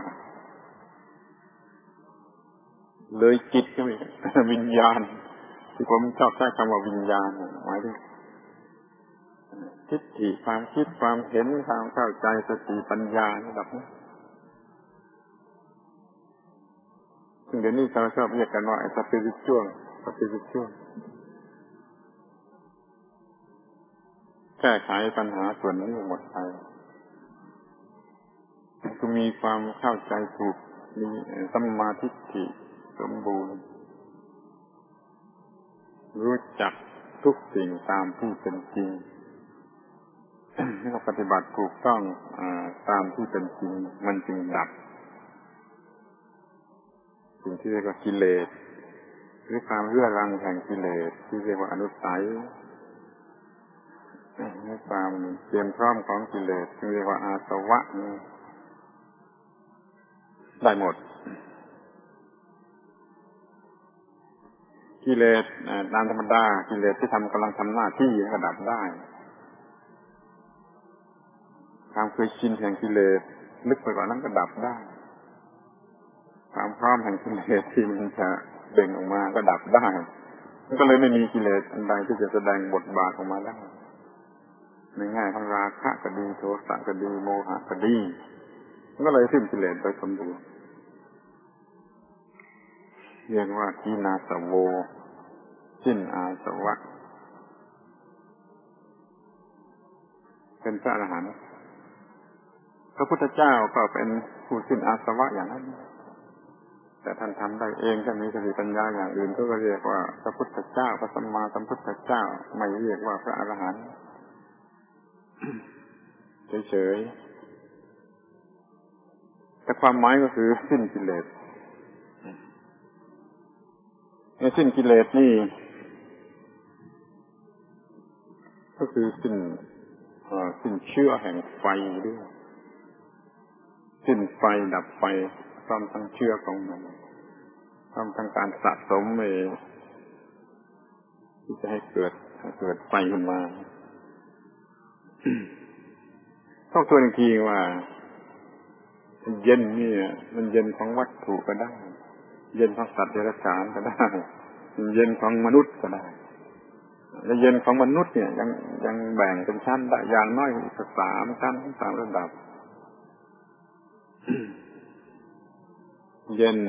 [SPEAKER 1] เลยจิตก็มีวิญญาณที่ผมชอบใช้คำว่าวิญญาณหมายถึงทิฏฐิความคิดความเห็นความเข้าใจสติปัญญาระดับนี้ซึ่งเดี๋ยวนี้เราชอบเรียกกันว่าไอ้สปิริตชัวลสปิริตชัวลแก้ไขปัญหาส่วนนี้หมดไปก็มีความเข้าใจถูกมีสัมมาทิฏฐิสมบูรณ์รู้จักทุกสิ่งตามที่เป็นจริงแล้วปฏิบัติถูกต้องตามที่เป็นจริงมันจึงดับสิ่งที่เรียกว่ากิเลสหรือความเรื่อรังแห่งกิเลสที่เรียกว่าอนุสัยในความเตรียมพร้อมของกิเลสที่เรียกว่าอาสวะได้หมดกิเลสตามธรรมดากิเลสที่ทำกำลังทำหน้าที่ก็ดับได้ความเคยชินแห่งกิเลสลึกไปกว่านั้นก็ดับได้ความพร้อมแห่งกิเลสที่มันจะเบ่งออกมาก็ดับได้มันก็เลยไม่มีกิเลสอันใดที่จะแสดงบทบาทออกมาได้ในแง่ของราคะก็ดีโทสะก็ดีโมหะก็ดีมันก็เลยสิ้นกิเลสไปสมบูรณ์เรียกว่าทีนาสโวสิ้นอาสวะเป็นพระอรหันต์พระพุทธเจ้าก็เป็นผู้สิ้นอาสวะอย่างนั้นแต่ท่านทำได้เองถ้ามีสติปัญญาอย่างอื่นก็เรียกว่าพระพุทธเจ้าพระสัมมาสัมพุทธเจ้าไม่เรียกว่าพระอรหันต์เฉยๆแต่ความหมายก็คือสิ้นกิเลสในสิ้นกิเลสนี่ก็คือสิ้นสิ้นเชื้อแห่งไฟด้วยสิ้นไฟดับไฟพร้อมทั้งเชื้อของมันพร้อมทั้งการสะสมเองที่จะให้เกิดให้เกิดไฟขึ้นมาต้องตัวอีกทีว่าเย็นนี่มันเย็นของวัตถุก็ได้เย็นของสัตว์เดรัจฉานก็ได้เย็นของมนุษย์ก็ได้และเย็นของมนุษย์เนี่ยยังยังแบ่งเป็นชั้นได้อย่างน้อยสักสามชั้นสามระดับเย็น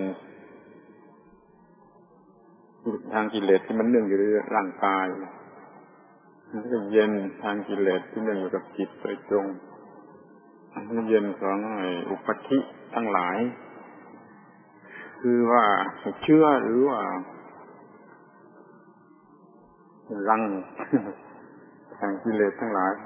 [SPEAKER 1] ทางกิเลสที่มันเนื่องอยู่ในร่างกายแล้วก็เย็นทางกิเลสที่เนื่องอยู่กับจิตโดยตรงแล้วเย็นของอุปธิทั้งหลายคือว่าเชื่อหรือว่ารังแห่งกิเลสทั้งหลาย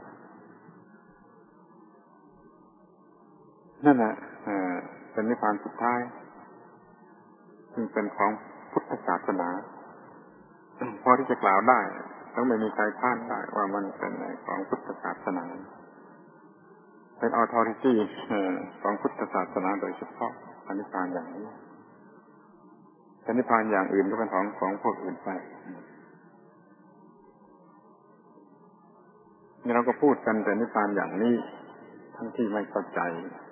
[SPEAKER 1] นั่นแหละเป็นนิพพานสุดท้ายซึ่งเป็นของพุทธศาสนาพอที่จะกล่าวได้ต้องไม่มีใครค้านได้ว่ามันเป็นของพุทธศาสนาเป็น authority ของพุทธศาสนาโดยเฉพาะนิพพานอย่างนี้แต่นิพพานอย่างอื่นก็เป็นของของพวกอื่นไปนี่เราก็พูดกันแต่นิพพานอย่างนี้ทั้งที่ไม่เข้าใจ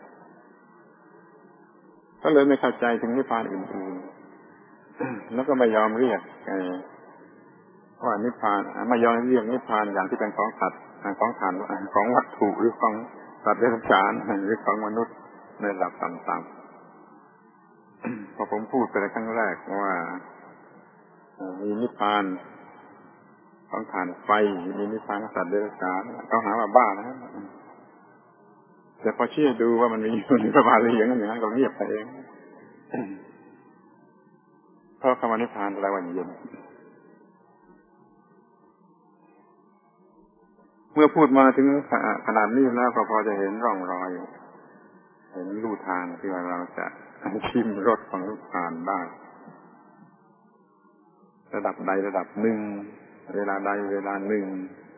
[SPEAKER 1] ก็เลยไม่เข้าใจถึงนิพพานอื่นๆแล้วก็ไม่ยอมเรียกว่านิพพานไม่ยอมเรียกนิพพานอย่างที่เป็นของสัตว์ของขันธ์ของวัตถุหรือของสัตว์เดรัจฉานหรือของมนุษย์ในระดับต่ำๆพอผมพูดไปในครั้งแรกว่ามีนิพพานของฐานไฟมีนิพพานของสัตว์เดรัจฉานเขาหาว่าบ้านะแต่พอชี้ดูว่ามันมีอยู่ในพระบาลีอย่างนั้นก็เงียบไปเองเพราะคำว่านิพพานแปลว่าเย็นเมื่อพูดมาถึงขนาดนี้แล้วก็พอจะเห็นร่องรอยเห็นลู่ทางที่ว่าเราจะชิมรสของนิพพานได้ระดับใดระดับหนึ่งเวลาใดเวลาหนึ่ง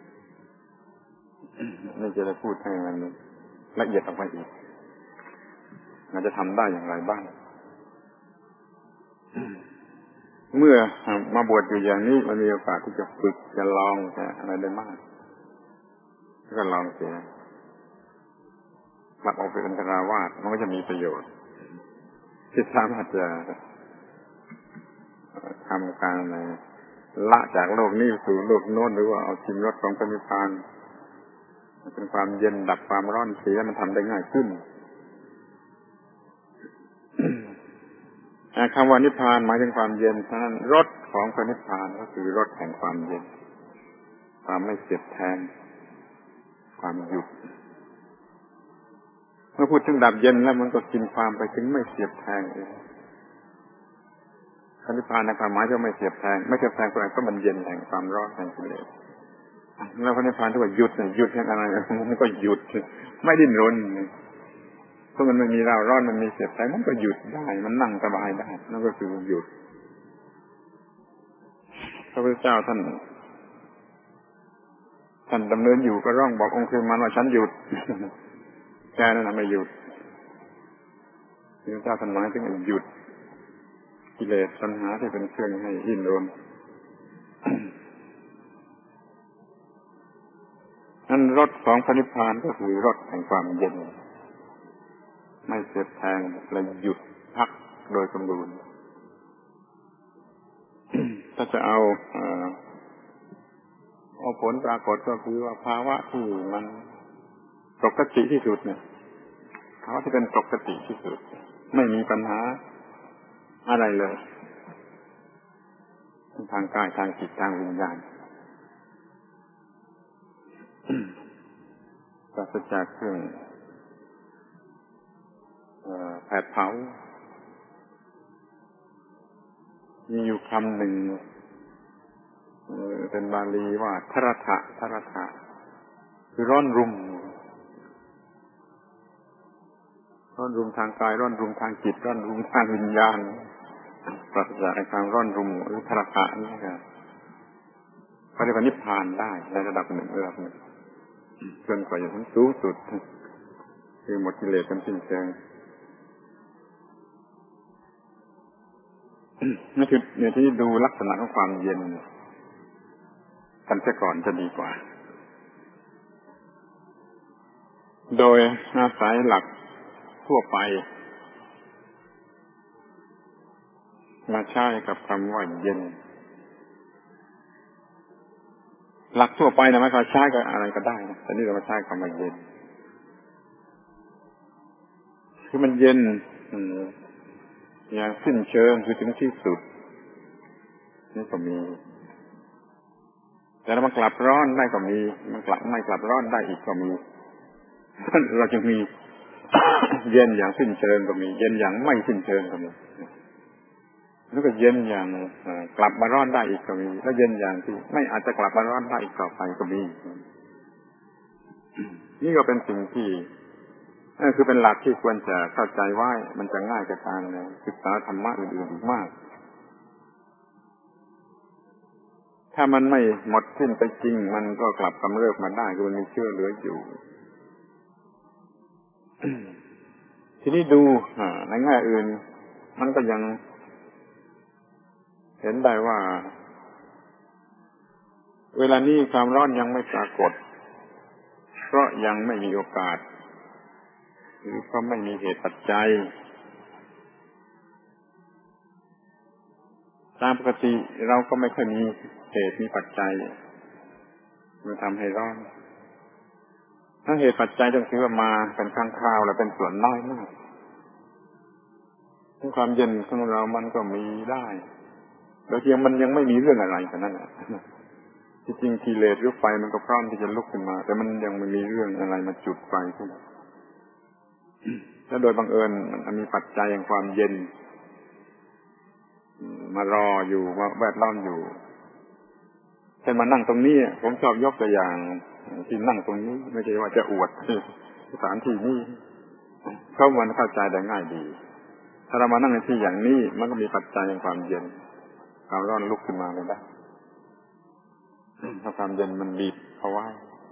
[SPEAKER 1] นี่จะได้พูดให้มันละเอียดออกไปอีกเราจะทำได้อย่างไรบ้างเมื่อมาบวชอยู่อย่างนี้มันมีโอกาสที่จะฝึกจะลองจะอะไรได้มากก็ลองเสียกลับออกไปเป็นคฤหัสถ์มันก็จะมีประโยชน์ที่สามารถจะทำการละจากโลกนี้สู่โลกโน้นหรือว่าเอาชิมรสของพระนิพพานเป็นความเย็นดับความร้อนเสียมันทำได้ง่ายขึ้นคำว่านิพพานหมายถึงความเย็นฉะนั้นรสของพระนิพพานก็คือรสแห่งความเย็นความไม่เสียดแทงความหยุดเมื่อพูดถึงดับเย็นแล้วมันก็กินความไปถึงไม่เสียดแทงเองพระนิพพานในความหมายจะไม่เสียดแทงไม่เสียดแทงตัวเองก็มันเย็นแห่งความร้อนแห่งกิเลสแล้วพระนิพพานที่ว่าหยุดเนี่ยหยุดแห่งอะไรมันก็หยุดไม่ดิ้นรนเพราะมันไม่มีเราร้อนมันมีเสียดแทงมันก็หยุดได้มันนั่งสบายได้นั่นก็คือหยุดพระพุทธเจ้าท่านท่านดำเนินอยู่ก็ร้องบอกองค์คือมันว่าฉันหยุดแกนั่นน่ะไม่หยุดพระเจ้าท่านหมายถึงหยุดกิเลสตัณหาที่เป็นเครื่องให้ดิ้นรนอันรสของพระนิพพานก็คือรสแห่งความเย็นไม่เสียดแทงและหยุดพักโดยสมบูรณ์ถ้าจะเอาเอาผลปรากฏก็คือว่าภาวะที่มันปกติที่สุดเนี่ยภาวะที่เป็นปกติที่สุดไม่มีปัญหาอะไรเลยทางกายทางจิตทางวิญญาณปราศจากเครื่องแผดเผามีอยู่คำหนึ่งเป็นบาลีว่าทรถะทรถะคือร้อนรุ่มร้อนรุ่มทางกายร้อนรุ่มทางจิตร้อนรุ่มทางวิญญาณปราศจากความร้อนรุ่มหรือทรถะนี่ครับพระเรียกว่านิพพานได้ในระดับหนึ่งระดับหนึ่งจนกว่าจะถึงสูงสุดคือหมดกิเลสเป็นสิ้นเชิงนี่คือเนี่ยที่ดูลักษณะของความเย็นกันเสียก่อนจะดีกว่าโดยอาศัยหลักทั่วไปมาใช้กับคำว่าเย็นหลักทั่วไปนะไม่ใช่ใช้กับอะไรก็ได้นะแต่นี่เรามาใช้คำว่าเย็นคือมันเย็นอย่างสิ้นเชิงคือถึงที่สุดนี่ก็มีแต่ถ้ามันกลับร้อนได้ก็มีมันกลับไม่กลับร้อนได้อีกก็มีเราจึงมีเย็นอย่างสิ้นเชิงก็มีเย็นอย่างไม่สิ้นเชิงก็มีแล้วก็เย็นอย่างกลับมาร้อนได้อีกก็มีแล้วเย็นอย่างที่ไม่อาจจะกลับมาร้อนได้อีกต่อไปก็มีนี่ก็เป็นสิ่งที่นั่นคือเป็นหลักที่ควรจะเข้าใจไว้มันจะง่ายกับการศึกษาธรรมะอื่นๆอีกมากถ้ามันไม่หมดสิ้นไปจริงมันก็กลับกำเริบมาได้คือมันมีเชื้อเหลืออยู่ ทีนี้ดูในแง่อื่นมันก็ยังเห็นได้ว่าเวลานี้ความร้อนยังไม่ปรากฏเพราะยังไม่มีโอกาสหรือเพราะไม่มีเหตุปัจจัยตามปกติเราก็ไม่ค่อยมีเหตุมีปัจจัยมาทำให้ร้อนถ้าเหตุปัจจัยต้องถือว่ามาเป็นครั้งคราวและเป็นส่วนน้อยมากความเย็นของเรามันก็มีได้โดยที่มันยังไม่มีเรื่องอะไรแต่นั้นแหละที่จริงกิเลสหรือไฟมันก็พร้อมที่จะลุกขึ้นมาแต่มันยังไม่มีเรื่องอะไรมาจุดไฟขึ้นแล้วโดยบังเอิญมันมีปัจจัยแห่งความเย็นมารออยู่มาแวดล้อมอยู่เช่นมานั่งตรงนี้ผมชอบยกตัวอย่างที่นั่งตรงนี้ไม่ใช่ว่าจะอวดสถานที่นี้เพราะมันเข้าใจได้ง่ายดีถ้าเรามานั่งในที่อย่างนี้มันก็มีปัจจัยแห่งความเย็นความร้อนลุกขึ้นมาเลยได้ถ้าความเย็นมันบีบเอาไว้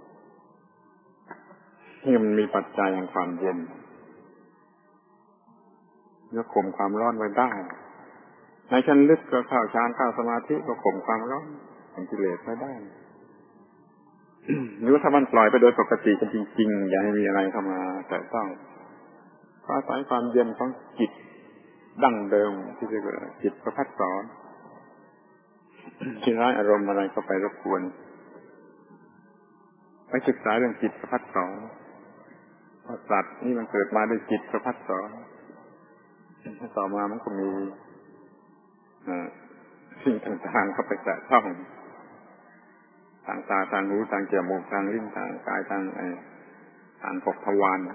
[SPEAKER 1] ที่มันมีปัจจัยแห่งความเย็นแล้วข่มความร้อนไว้ได้ในชั้นลึกก็เข้าฌานเข้าสมาธิก็ข่มความร้อนแห่งกิเลสไว้ได้หรือถ้ามันปล่อยไปโดยปกติจริงๆอย่าให้มีอะไรเข้ามาแต่ต้องอาศัยความเย็นของจิตดั้งเดิมที่เรียกว่าจิตประภัสสรที่ร้ายอารมณ์อะไรก็ไปรบกวนไปศึกษาเรื่องจิตประภัสสรสัตว์นี่มันเกิดมาด้วยจิตประภัสสรต่อมามันก็มีสิ่งต่างๆเข้าไปแตะต้องทางตาทางหูทางจมูกทางลิ้นทางกายทางไอ้ทางหกทวาร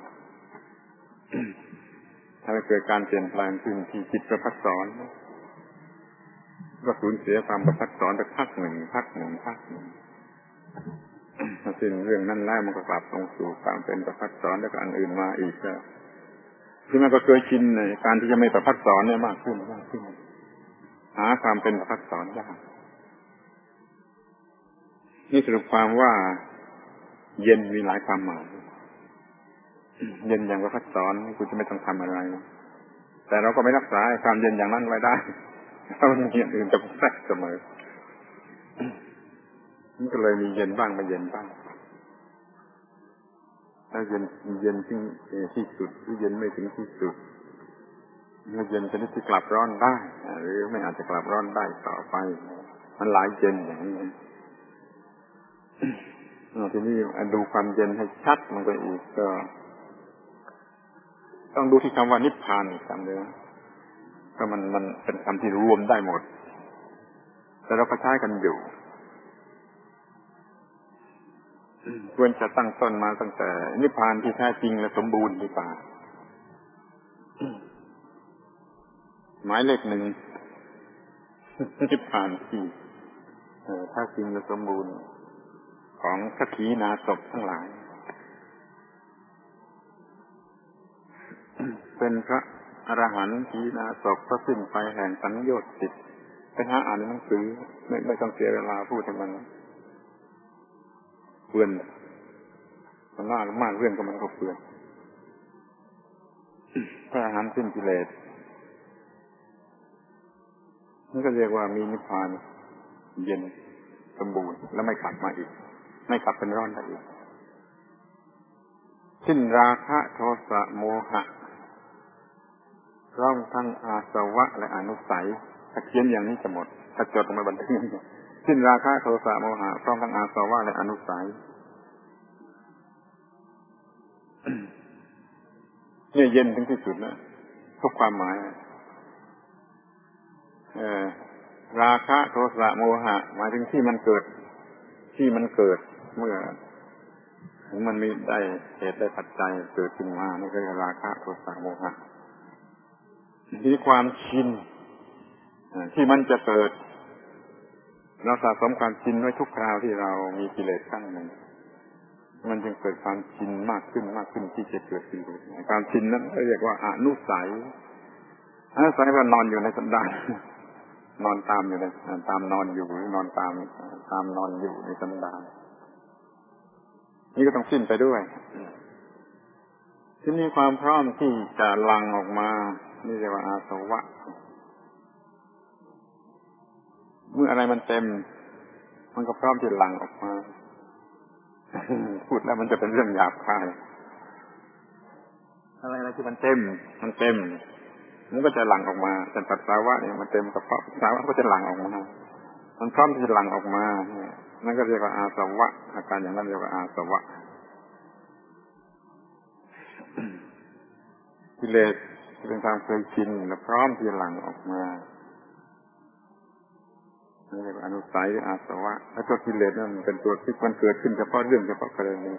[SPEAKER 1] ถ้าเกิดการเปลี่ยนแปลงขึ้นที่จิตประภัสสรก็สูญเสียความประภัสสรไปพักหนึ่งพักหนึ่งพักหนึ่งถ้าสิ้นเรื่องนั้นแล้วมันก็กลับลงสู่ความเป็นประภัสสรแล้วก็อันอื่นมาอีกแล้วที่มันก็เคยชินในการที่จะไม่ประภัสสรเนี่ยมากขึ้นมากขึ้นหาความเป็นประภัสสรยากนี่สรุปความว่าเย็นมีหลายความหมายเย็นอย่างประภัสสรคุณจะไม่ต้องทำอะไรแต่เราก็ไม่รักษาความเย็นอย่างนั้นไว้ได้เพราะมีอย่างอื่นจะแทรกเสมอมันก็เลยมีเย็นบ้างไม่เย็นบ้างถ้าเย็นเย็นที่ที่สุดหรือเย็นไม่ถึงที่สุดเมื่อเย็นชนิดที่กลับร้อนได้หรือไม่อาจจะกลับร้อนได้ต่อไปมันหลายเย็นอย่างนี้ทีนี้ดูความเย็นให้ชัดมันก็อีกก็ต้องดูที่คำว่านิพพานอีกคำเดียวก็มันมันเป็นคำที่รวมได้หมดแต่เราก็ใช้กันอยู่ควรจะตั้งต้นมาตั้งแต่นิพพานที่แท้จริงและสมบูรณ์ดีกว่าหมายเลขหนึ่งนิพพานที่ถ้าจริงและสมบูรณ์ของสักขีนาศพทั้งหลายเป็นพระอรหันต์ขีณาศพพระสิ้นไปแห่งสังโยชน์สิบไปหาอ่านหนังสือไม่ไม่ต้องเสียเวลาพูดให้มันเปลือนมันน่ามากเรื่องก็มันก็เปลือนพระอรหันต์สิ้นกิเลสนี่ก็เรียกว่ามีนิพพานเย็นสมบูรณ์แล้วไม่กลับมาอีกไม่กลับเป็นร้อนได้อีกสิ้นราคะโทสะโมหะพร้อมทั้งอาสวะและอนุสัยถ้าเขียนอย่างนี้จะหมดถ้าจดลงมาบันทึกสิ้นราคะโทสะโมหะพร้อมทั้งอาสวะและอนุสัยเนี่ยเย็นถึงที่สุดนะทุกความหมายเออราคะโทสะโมหะหมายถึงที่มันเกิดที่มันเกิดเมื่อมันมีได้เหตุได้ปัจจัยเกิดขึ้นมานี่ก็เรียกราคะโทสะโมหะที่ความชินที่มันจะเกิดเราสะสมความชินไว้ทุกคราวที่เรามีกิเลสตั้งหนึ่งมันจึงเกิดความชินมากขึ้นมากขึ้นที่จะเกิดกิเลสความชินนั้นเรียกว่าอนุสัยอนุสัยว่านอนอยู่ในสันดานนอนตามอยู่ในตามนอนอยู่หรือนอนตามตามนอนอยู่ในสันดานนี่ก็ต้องสิ้นไปด้วยที่มีความพร้อมที่จะหลั่งออกมานี่เรียกว่าอาสวะเมื่ออะไรมันเต็มมันก็พร้อมที่หลั่งออกมาพูดแล้วมันจะเป็นเรื่องหยาบคายอะไรอะไรที่มันเต็มมันเต็มมันก็จะหลั่งออกมาแต่ปัสสาวะเนี่ยมันเต็มกระเพาะปัสสาวะก็จะหลั่งออกมามันพร้อมที่จะหลั่งออกมานั่นก็เรียกว่าอาสวะอาการอย่างนั้นเรียกว่าอาสวะกิเลสเป็นความเคยชินและพร้อมที่จะหลั่งออกมาเรียกว่าอนุสัยหรืออาสวะแล้วตัวกิเลสนั่นเป็นตัวที่มันเกิดขึ้นเฉพาะเรื่องเฉพาะกรณี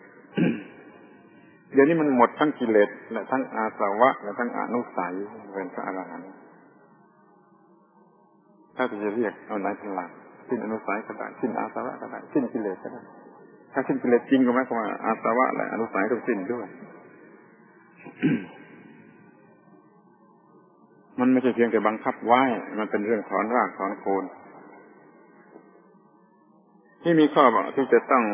[SPEAKER 1] เดี๋ยวนี้มันหมดทั้งกิเลสและทั้งอาสวะและทั้งอนุสัยเป็นพระอรหันต์ถ้าจะเรียกเอาไหนเป็นหลักสิ้นอนุสัยก็ได้สิ้นอาสวะก็ได้สิ้นกิเลสก็ได้ถ้าสิ้นกิเลสจริงก็หมายความว่าอาสวะและอนุสัยต้องสิ้นด้วย มันไม่ใช่เพียงแต่บังคับไว้มันเป็นเรื่องถอนรากถอนโคนที่มีข้อบอกที่จะต้อง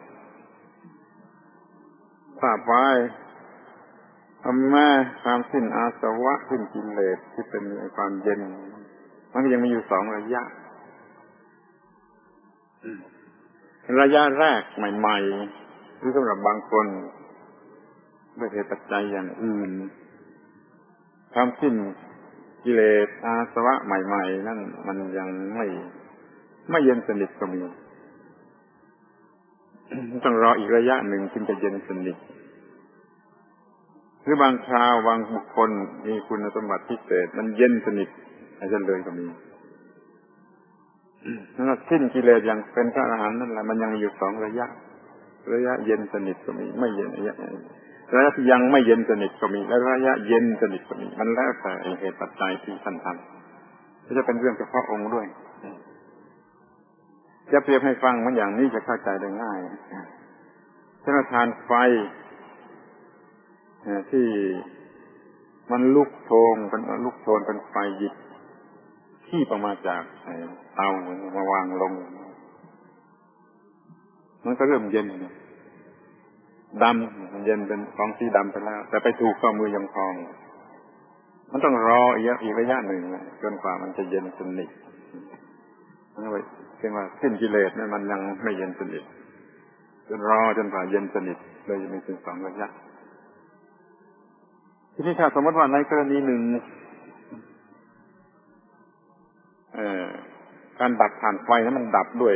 [SPEAKER 1] ทราบไว้ทำแม่ความสิ้นอาสวะสิ้นกิเลสที่เป็นความเย็นมันยังมีอยู่สองระยะระยะแรกใหม่ๆหรือสำหรับบางคนด้วยเหตุปัจจัยอย่างอื่นความสิ้นกิเลสอาสวะใหม่ๆนั่นมันยังไม่ไม่เย็นสนิทก็มีต้องรออีกระยะหนึ่งจึงจะเย็นสนิทหรือบางคราวบางบุคคลมีคุณสมบัติพิเศษมันเย็นสนิทอาจจะเลยก็มีนั่นสิ้นกิเลสอย่างเป็นพระอรหันต์นั่นแหละมันยังมีอยู่สองระยะระยะเย็นสนิทก็มีไม่เย็นระยะระยะที่ยังไม่เย็นสนิทก็มีและระยะเย็นสนิทก็มีมันแล้วแต่เหตุปัจจัยที่ท่านทำที่จะเป็นเรื่องเฉพาะองค์ด้วยจะเปรียบให้ฟังมันอย่างนี้จะเข้าใจได้ง่ายเช่นทานไฟที่มันลุกโชนเป็นลุกโชนเป็นไฟหยิบที่ออกมาจากเตามาวางลงมันก็เริ่มเย็นดำเย็นเป็นของสีดำไปแล้วแต่ไปถูกข้อมือยำพองมันต้องรออีกระยะหนึ่งจนกว่ามันจะเย็นสนิทนั่นเลยเรียกว่าสิ้นกิเลสนั่นมันยังไม่เย็นสนิทจนรอจนกว่าเย็นสนิทเลยมีถึงสองระยะทีนี้ถ้าสมมติว่าในกรณีหนึ่งการดับถ่านไฟนั้นมันดับด้วย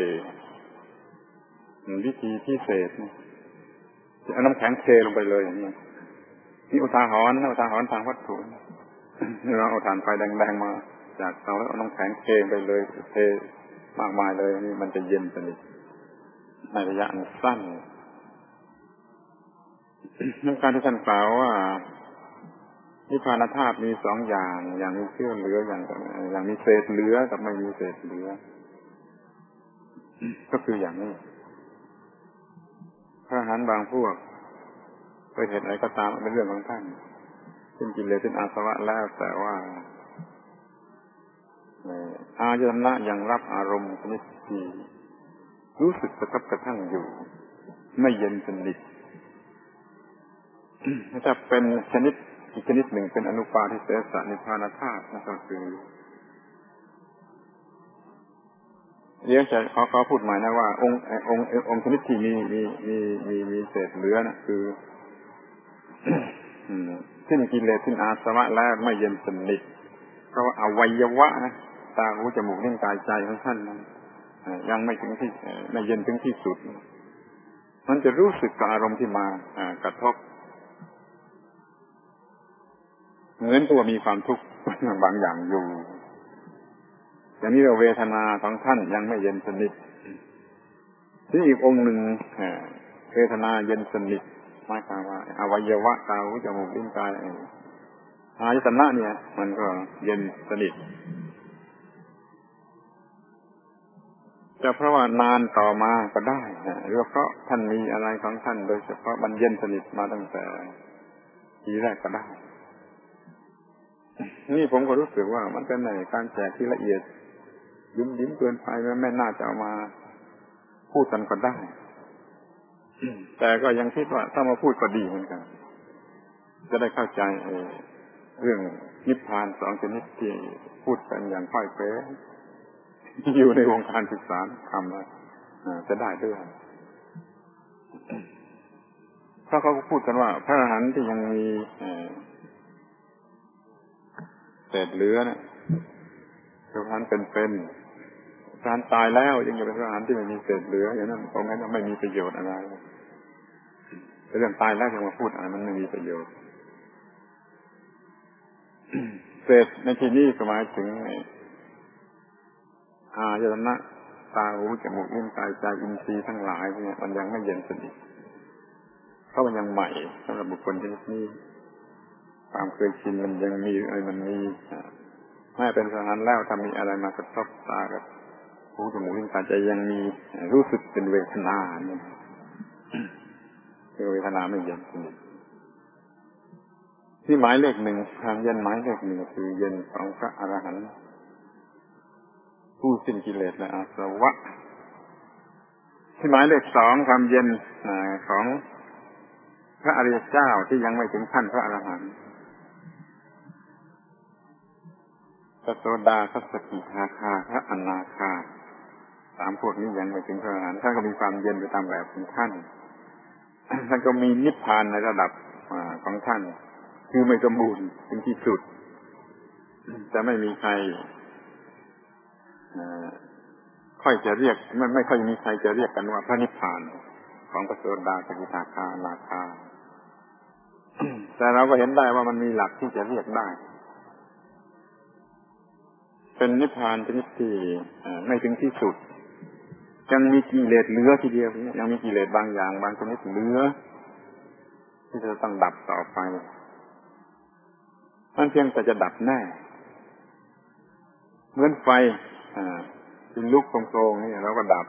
[SPEAKER 1] วิธีพิเศษเอาน้ำแข็งเทลงไปเลยอย่างนี้นี่อุทาหรณ์นะอุทาหรณ์ทางวัตถุเราเอาถ่านไฟแดงๆมาจากเตาแล้วเอาน้ำแข็งเทไปเลยเทมากมายเลยนี่มันจะเย็นสนิทในระยะสั้นนั่นการที่ท่านกล่าวว่านิพพานธาตุมีสองอย่างอย่างมีเชื่อเหลืออย่างอย่างมีเศษเหลือกับไม่มีเศษเหลือก็คืออย่างนี้พระอรหันต์บางพวกโดยเหตุอะไรก็ตามเป็นเรื่องของท่านซึ่งกิเลสเป็นอาสวะแล้วแต่ว่าอายตนะยังรับอารมณ์ชนิดที่รู้สึกกระทบกระทั่งอยู่ไม่เย็นสนิทถ้าเป็นชนิดอีกชนิดหนึ่งเป็นอนุปาทิเสสนิพพานธาตุนั่นก็คือเดี๋ยวจะขอขอพูดใหม่นะว่าองค์องค์องค์ชนิดที่มีมีมีมีมีเศษเหลือนะคือสิ้นกิเลสสิ้นอาสวะแล้วไม่เย็นสนิทเพราะว่าอวัยวะนะตาหูจมูกลิ้นกายใจของท่านนั้นยังไม่ถึงที่ไม่เย็นถึงที่สุดมันจะรู้สึกกับอารมณ์ที่มากระทบเหมือนตัวมีความทุกข์บางอย่างอยู่อย่างนี้เราเวทนาของท่านยังไม่เย็นสนิทที่อีกองค์หนึ่งเวทนาเย็นสนิทหมายความว่าอวัยวะตาหูจมูกลิ้นกายอายตนะเนี่ยมันก็เย็นสนิทจะเพราะว่านานต่อมาก็ได้หรือเพราะท่านมีอะไรของท่านโดยเฉพาะมันเย็นสนิทมาตั้งแต่ทีแรกก็ได้นี่ผมก็รู้สึกว่ามันเป็นในการแจกที่ละเอียดยิ้มยิ้มเกินไปไม่น่าจะเอามาพูดกันก็ได้แต่ก็ยังคิดว่าถ้ามาพูดก็ดีเหมือนกันจะได้เข้าใจเรื่องนิพพานสองชนิดที่พูดกันอย่างค่อยเฟ้อยู่ในวงการศึกษาทำจะได้ด้วยเพราะเขาพูดกันว่าพระอรหันต์ที่ยังมีเศษเหลือเนี่ยพระอรหันต์เป็นๆพระอรหันต์ตายแล้วยังจะเป็นพระอรหันต์ที่ไม่มีเศษเหลืออย่างนั้นตรงนั้นไม่มีประโยชน์อะไรเรื่องตายแล้วจะมาพูดอะไรมันไม่มีประโยชน์เศษในที่นี้หมายถึงอายตนะตาหูจมูกลิ้นกายใจอินทรีย์ทั้งหลายเนี่ยมันยังไม่เย็นสนิทเพราะมันยังใหม่สำหรับบุคคลชนิดนี้ความเคยชินมันยังมีอะไรมันมีแม้เป็นพระอรหันต์แล้วถ้ามีอะไรมากระทบตากับหูจมูกลิ้นกายใจยังมีรู้สึกเป็นเวทนาเนี่ยเวทนาไม่เย็นสนิทที่หมายเลขหนึ่งความเย็นหมายเลขหนึ่งคือเย็นของพระอรหันต์ผู้สิ้นกิเลสและอาสวะที่หมายเลขสองความเย็นของพระอริยเจ้าที่ยังไม่ถึงขั้นพระอรหันต์พระโสดาพระสกิทาคาพระอนาคาสามพวกนี้ยังไม่ถึงพระอรหันต์ท่านก็มีความเย็นไปตามแบบของท่านท่านก็มีนิพพานในระดับของท่านคือไม่สมบูรณ์ถึงที่สุดจะไม่มีใครค่อยจะเรียกไม่ไม่ค่อยมีใครจะเรียกกันว่าพระนิพพานของพระโสดาสกิทาคาอนาคาแต่เราก็เห็นได้ว่ามันมีหลักที่จะเรียกได้เป็นนิพพานชนิดที่ไม่ถึงที่สุดยังมีกิเลสเหลือทีเดียวยังมีกิเลสบางอย่างบางชนิดเหลือที่จะต้องดับต่อไปมันเพียงแต่จะดับแน่เหมือนไฟที่ลุกโครงๆนี่เราก็ดับ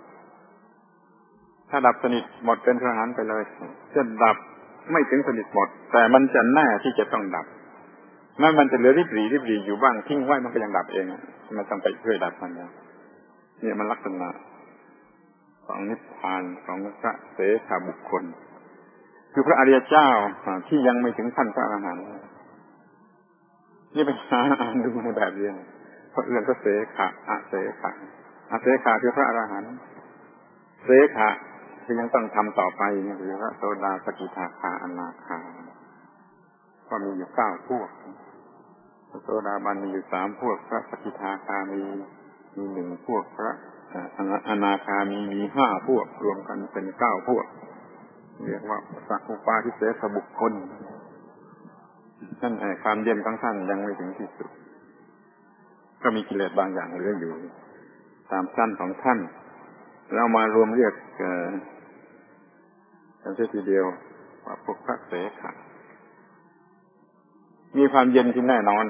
[SPEAKER 1] ถ้าดับสนิทหมดเป็นพระอรหันต์ไปเลยจะดับไม่ถึงสนิทหมดแต่มันจะแน่ที่จะต้องดับนั่นมันจะเหลือริบหรี่ริบหรี่อยู่บ้างทิ้งไว้มันก็ยังดับเองไม่ต้องไปช่วยดับมันแล้วนี่มันลักษณะของนิพพานของพระเสขบุคคลคือพระอริยเจ้าที่ยังไม่ถึงขั้นพระอรหันต์นี่เป็นหาอ่านดูในแบบเรียนเพราะเรื่องก็เสขะอะเสขะอะเสขะคือพระอรหันต์เสขะคือยังต้องทำต่อไปนี่คือพระโสดาสกิทาคาอนาคาก็มีอยู่เก้าพวกพระโสดาบันมีอยู่สามพวกพระสกิทาคามีมีหนึ่งพวกพระอนาคามีมีห้าพวกรวมกันเป็นเก้าพวกเรียกว่าสักอุปาทิเสสบุคคลท่านความเย็นของท่านยังไม่ถึงที่สุดก็มีกิเลสบางอย่างเหลืออยู่ตามชั้นของท่านเรามารวมเรียกกันเสียทีเดียวว่าพวกพระเสขะมีความเย็นที่แน่นอน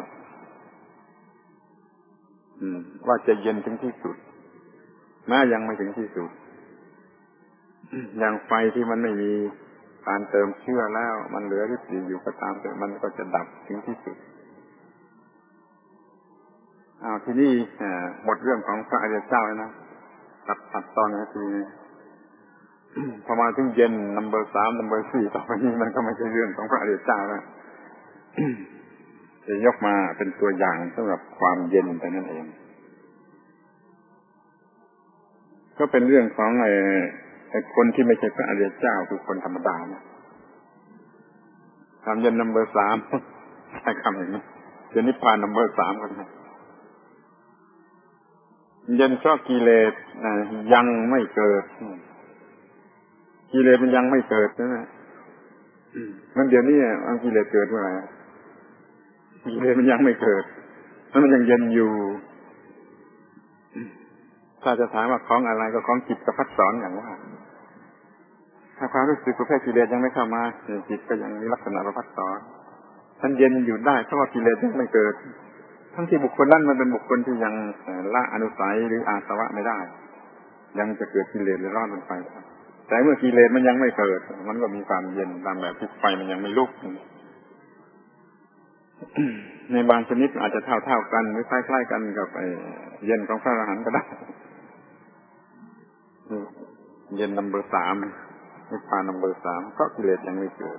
[SPEAKER 1] อืมว่าจะเย็นถึงที่สุดแม้ยังไม่ถึงที่สุดอย่างไฟที่มันไม่มีการเติมเชื้อแล้วมันเหลือฤทธิ์อยู่ก็ตามแต่มันก็จะดับถึงที่สุดอ้าวทีนี้หมดเรื่องของพระอริยเจ้าแล้วนะตัดตัดตอนนาทีนี้พอมาถึงเย็นนัมเบอร์สามนัมเบอร์สี่ต่อไปนี้มันก็ไม่ใช่เรื่องของพระอริยเจ้าแล้วจะยกมาเป็นตัวอย่างสำหรับความเย็นแต่นั่นเองก็เป็นเรื่องของไอ้ไอ้คนที่ไม่ใช่พระอริยเจ้าคือคนธรรมดานะความเย็นนัมเบอร์สามใช้คำอย่างนี้เย็นนิพพานนัมเบอร์สามกันนะเย็นเพราะกิเลสยังไม่เกิดกิเลสมันยังไม่เกิดใช่ไหมมันเดี๋ยวนี้อันกิเลสเกิดเมื่อไหร่กิเลสมันยังไม่เกิดมันยังเย็นอยู่ถ้าจะถามว่าของอะไรก็ของจิตกับพัดสอนอย่างว่าถ้าความรู้สึกประเภทกิเลสยังไม่เข้ามาจิตก็ยังมีลักษณะประพัดสอนท่านเย็นอยู่ได้เพราะว่ากิเลสยังไม่เกิดทั้งที่บุคคลนั้นมันเป็นบุคคลที่ยังละอนุสัยหรืออาสวะไม่ได้ยังจะเกิดกิเลสหรือร้อนมันไปแต่เมื่อกิเลสมันยังไม่เกิดมันก็มีความเย็นตามแบบที่ไฟมันยังไม่ลุกในบางชนิดอาจจะเท่าๆกันหรือคล้ายๆกันกับไอ้เย็นของพระอรหันต์ก็ได้เย็นนัมเบอร์สามนิพพานนัมเบอร์สามเพราะกิเลสยังไม่เกิด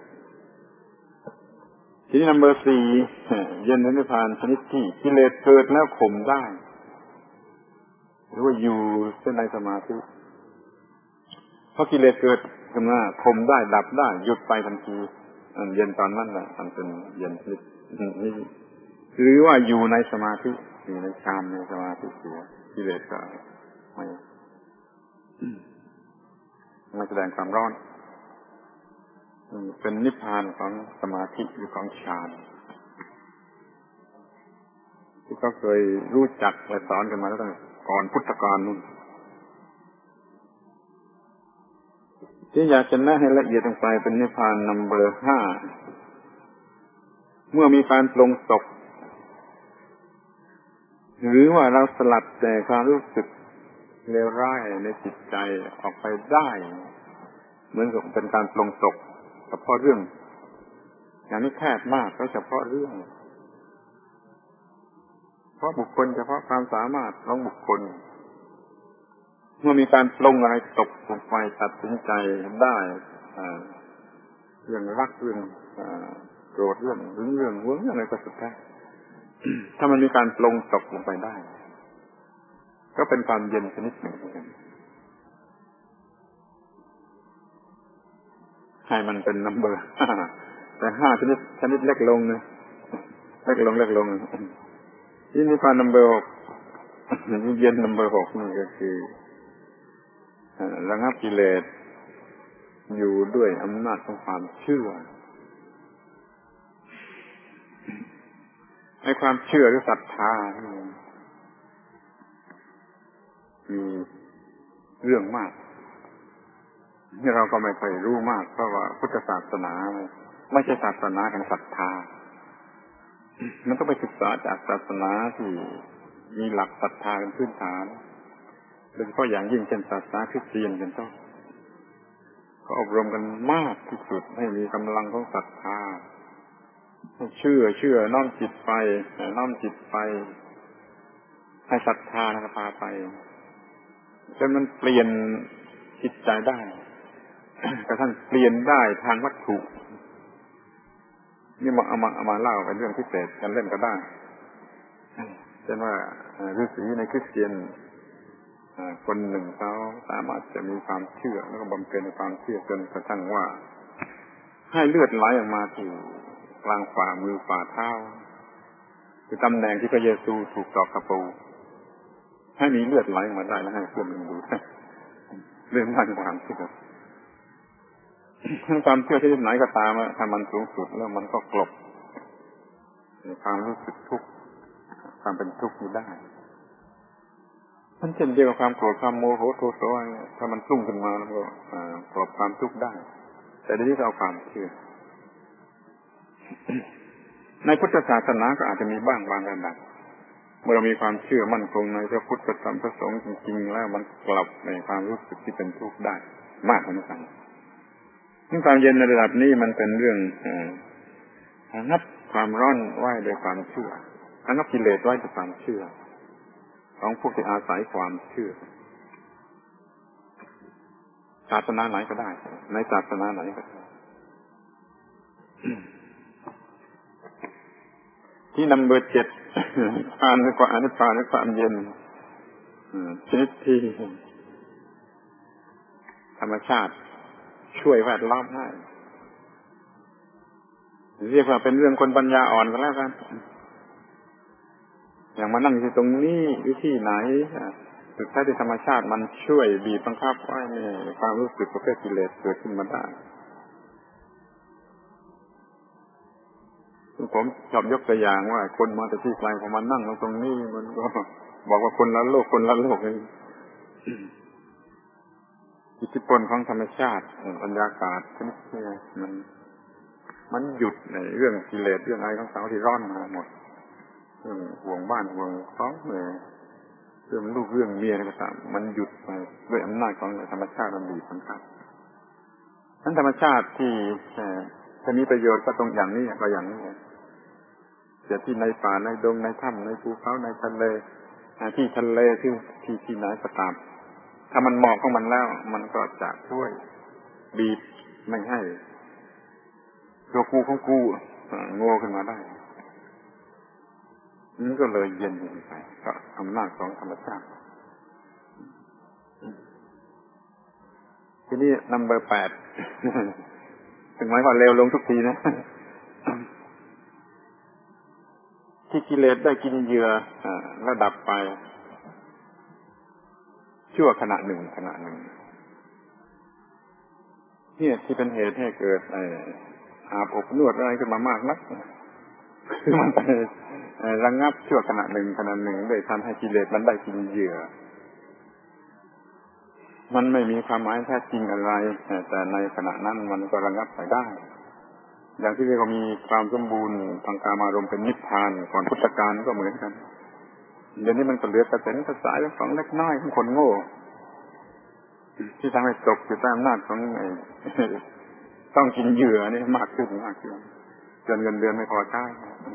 [SPEAKER 1] ทีนี้นัมเบอร์สี่เย็นนิพพานชนิดที่กิเลสเกิดแล้วข่มได้หรือว่าอยู่เส้นในสมาธิเพราะกิเลสเกิดขึ้นมาข่มได้ดับได้หยุดไปทันทีอันเย็นตอนนั้นแหละมันเป็นเย็นชนิดนี้หรือว่าอยู่ในสมาธิอยู่ในฌานในสมาธิเสียกิเลสก็ไม่ไม่แสดงความร้อนเป็นนิพพานของสมาธิหรือของฌานที่เขาเคยรู้จักและสอนกันมาแล้วตั้งก่อนพุทธกาลนู่นที่อยากจะแนะให้ละเอียดลงไปเป็นนิพพานนัมเบอร์ห้าเมื่อมีการปลงศพหรือว่าเราสลัดแต่ความรู้สึกเลวร้ายในจิตใจออกไปได้เหมือนกับเป็นการปลงศพเฉพาะเรื่องอย่างนี้แคบมากก็เฉพาะเรื่องเพราะบุคคลเฉพาะความสามารถของบุคคลเมื่อมีการปลงอะไรตกลงไปตัดสินใจได้เรื่องรักเรื่องโกรธเรื่องหึงเรื่องหวงอะไรก็สุดแท้ถ้ามันมีการปลงตกลงไปได้ก็เป็นความเย็นชนิดหนึ่งให้มันเป็นนัมเบอร์แต่ห้าชนิดชนิดเล็กลงนะเล็กลงเล็กลงที่นิพพานนัมเบอร์หกนี่เย็นนัมเบอร์หกนี่ก็คือระงับกิเลสอยู่ด้วยอำนาจของความเชื่อให้ความเชื่อหรือศรัทธามีเรื่องมากที่เราก็ไม่เคยรู้มากเพราะว่าพุทธศาสนาไม่ใช่ศาสนาแห่งศรัทธามันต้องไปศึกษาจากศาสนาที่มีหลักศรัทธาเป็นพื้นฐานโดยเฉพาะอย่างยิ่งเช่นศาสนาคริสเตียนเป็นต้นก็อบรมกันมากที่สุดให้มีกำลังของศรัทธาเชื่อเชื่อน้อมจิตไปน้อมจิตไปให้ศรัทธานะพาไปจนมันเปลี่ยนจิตใจได้กระทั่งเปลี่ยนได้ทางวัตถุนี่มาเอามาเอามาเล่าเป็นเรื่องพิเศษกันเล่นก็ได้เช่นว่าฤาษีในคริสเตียนคนหนึ่งเขาสามารถจะมีความเชื่อแล้วก็บำเพ็ญความเชื่อจนกระทั่งว่าให้เลือดไหลออกมาที่กลางฝ่ามือฝ่าเท้าคือตำแหน่งที่พระเยซูถูกตอกตะปูให้มีเลือดไหลออกมาได้แล้วให้เพื่อนมันดูเรื่องมันความเชื่อความเชื่อที่ไหนก็ตามถ้ามันสูงสุดแล้วมันก็กลบความรู้สึกทุกข์ความเป็นทุกข์นี้ได้มันเช่นเดียวกับความโกรธความโมโหโทโสถ้ามันพุ่งขึ้นมาแล้วก็กลบความทุกข์ได้แต่ทีนี้เราความเชื่อในพุทธศาสนาก็อาจจะมีบ้างบางระดับเมื่อเรามีความเชื่อมั่นคงในพระพุทธพระธรรมพระสงฆ์จริงๆแล้วมันกลับในความรู้สึกที่เป็นทุกข์ได้มากเหมือนกันซึ่งความเย็นในระดับนี้มันเป็นเรื่องระงับความร้อนไว้โดยความเชื่อระงับกิเลสไว้ด้วยความเชื่อของพวกที่อาศัยความเชื่อศาสนาไหนก็ได้ในศาสนาไหนก็ได้ที่นำเบอร์เจ็ดอ่านกว่าอนิพพานและความเย็นชนิดที่ธรรมชาติช่วยแวดล้อมให้เรียกว่าเป็นเรื่องคนปัญญาอ่อนก็แล้วกันอย่างมานั่งที่ตรงนี้วิธีไหนสุดท้ายที่ธรรมชาติมันช่วยบีบบังคับไว้เนี่ยความรู้สึกประเภทกิเลสเกิดขึ้นมาได้ผมชอบยกตัวอย่างว่าคนมาแต่ที่ไกลพอมานั่งตรงนี้มันก็บอกว่าคนละโลกคนละโลกเลยอิทธิพลของธรรมชาติบรรยากาศชนิดนี้มันมันหยุดในเรื่องกิเลสเรื่องอะไรทั้งสองที่ร้อนมาหมดเรื่องห่วงบ้านห่วงท้องเรื่องลูกเรื่องเมียอะไรก็ตามมันหยุดไปด้วยอำนาจของธรรมชาติมันบีบบังคับนั้นธรรมชาติที่จะมีประโยชน์ก็ตรงอย่างนี้ก็อย่างนี้จะที่ในป่าในดงในถ้ำในภูเขาในทะเลที่ทะเลที่ที่ที่ไหนก็ตามถ้ามันเหมาะของมันแล้วมันก็จะช่วยบีบไม่ให้ตัวกูของกูโง่ขึ้นมาได้นี่ก็เลยเย็นไปก็อำนาจของธรรมชาติทีนี้นัมเบอร์แปดถึงหมายความเร็วลงทุกทีนะที่กิเลสได้กินเหยื่อแล้วดับไปชั่วขณะหนึ่งขณะหนึ่งนี่ที่เป็นเหตุให้เกิดอาบอบนวดอะไรขึ้นมามากนักคือมันไประงับชั่วขณะหนึ่งขณะหนึ่งโดยทำให้กิเลสมันได้กินเหยื่อมันไม่มีความหมายแท้จริงอะไรแต่ในขณะนั้นมันก็ระงับไปได้อย่างที่เรียกว่ามีความสมบูรณ์ทางกามารมณ์เป็นนิพพานก่อนพุทธกาลก็เหมือนกันเดี๋ยวนี้มันก็เหลือกระเซ็นกระสายของเล็กน้อยของคนโง่ที่ทำให้ตกอยู่ใต้อำนาจของไอ้ต้องกินเหยื่อนี่มากขึ้นมากขึ้นจนเงินเดือนไม่พอใช้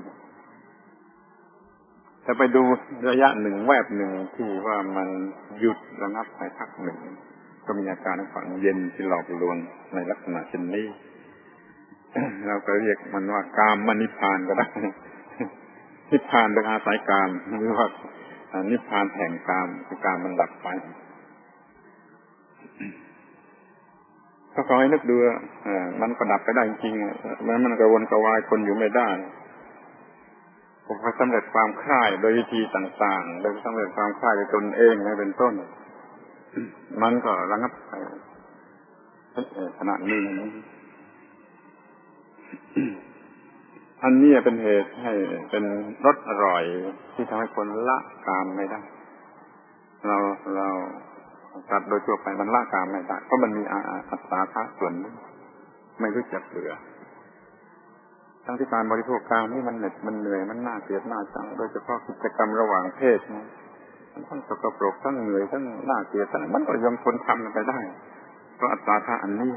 [SPEAKER 1] แต่ไปดูระยะหนึ่งแวบหนึ่งที่ว่ามันหยุดระงับไปพักหนึ่งก็มีอาการความเย็นที่หลอกลวงในลักษณะเช่นนี้เราก็เรียกมันว่ากามนิพพานก็ได้นิพพานโดยอาศัยกามหรือว่านิพพานแห่งกามคือกามมันดับไปถ้าขอให้นึกดูมันก็ดับไปได้จริงๆมันมันกระวนกระวายคนอยู่ไม่ได้ผมก็สำเร็จความคลายโดยวิธีต่างๆโดยสำเร็จความคลายโดยตนเองเป็นต้นมันก็ระงับไปขณะหนึ่งอันนี้เป็นเหตุให้เป็นรสอร่อยที่ทำให้คนละกามไม่ได้เราเราตัดโดยทั่วไปมันละกามไม่ได้เพราะมันมีอัตตาทะส่วนนี้ไม่รู้จักเหลือทั้งที่การบริโภคกามนี่มันเหน็ดมันเหนื่อยมันน่าเกลียดน่าชังโดยเฉพาะกิจกรรมระหว่างเพศนะมันทั้งสกปรกทั้งเหนื่อยทั้งน่าเกลียดทั้งมันก็ยังคนทำไปได้เพราะอัตตาทะอันนี้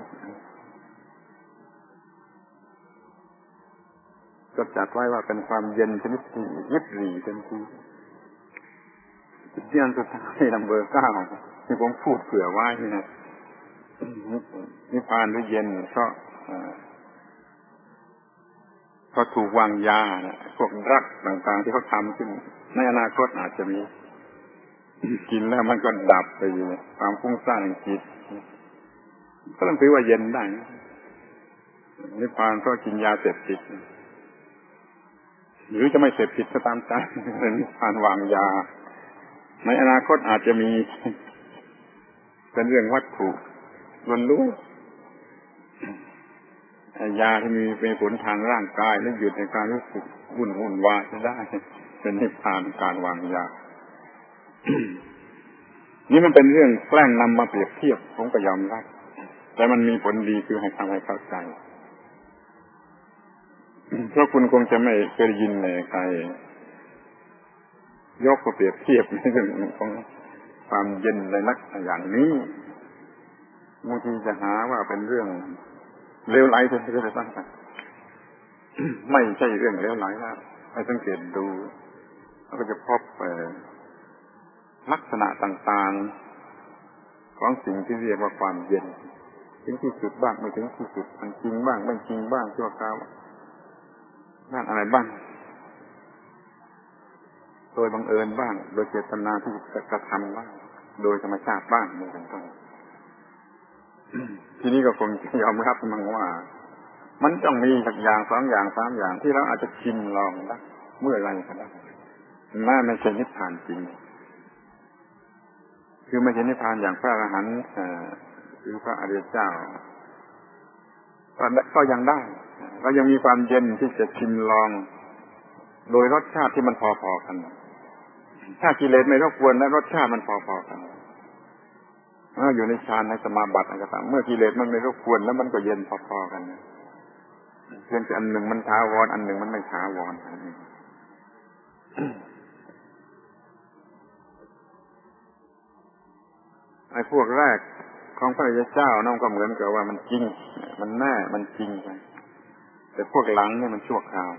[SPEAKER 1] ก็จัดไว้ว่าเป็นความเย็นชนิดที่ยึดหรี่เต็มที่ที่อันสุดท้ายนัมเบอร์เก้าที่ผมพูดเผื่อไว้นี่นะนิพพานหรือเย็นเพราะเพราะถูกวางยานะพวกรักต่างๆที่เขาทำขึ้นในอนาคตอาจจะมีกินแล้วมันก็ดับไปอยู่ความฟุ้งซ่านของจิตก็ต้องถือว่าเย็นได้นิพพานเพราะกินยาเสพติดหรือจะไม่เสพติดก็ตามใจเป็นนิพพานวางยาในอนาคตอาจจะมีเป็นเรื่องวัตถุล้วนๆยาที่มีเป็นผลทางร่างกายและหยุดในการรู้สึกวุ่นวุ่นวายจะได้เป็นนิพพานการวางยา นี่มันเป็นเรื่องแกล้งนำมาเปรียบเทียบผมก็ยอมรับแต่มันมีผลดีคือให้ทำให้เข้าใจเพราะคุณคงจะไม่เคยยินเลยใครยกมาเปรียบเทียบในเรื่องของความเย็นในลักษณะอย่างนี้บางทีจะหาว่าเป็นเรื่องเลวไหลจนจะไปตั้งแต่ไม่ใช่เรื่องเลวไหลนะให้สังเกตดูเราก็จะพบลักษณะต่างๆของสิ่งที่เรียกว่าความเย็นถึงที่สุดบ้างไม่ถึงที่สุดมันจริงบ้างไม่จริงบ้างชั่วคราวบ้างอะไรบ้างโดยบังเอิญบ้างโดยเจตนาที่จะกระทำบ้างโดยธรรมชาติบ้างนี่เป็นต้นทีนี้ก็คงยอมรับมั้งว่ามันต้องมีสักอย่างสองอย่างสามอย่างที่เราอาจจะชิมลองได้เมื่อไรก็ได้แม้ไม่ใช่นิพพานจริงคือไม่ใช่นิพพานอย่างพระอรหันต์หรือพระอริยเจ้าก็ยังได้เรายังมีความเย็นที่จะชิมลองโดยรสชาติที่มันพอๆกันถ้ากิเลสไม่รบกวนและรสชาติมันพอๆกันเมื่ออยู่ในฌานในสมาบัติอะไรก็ตามเมื่อกิเลสมันไม่รบกวนแล้วมันก็เย็นพอๆกันเพียงแต่อันหนึ่งมันถาวรอันหนึ่งมันไม่ถาวรไอ้พวกแรกของพระอริยเจ้านั่นก็เหมือนกับว่ามันจริงมันแน่มันจริงไปแต่พวกหลังเนี่ยมันชั่วคราว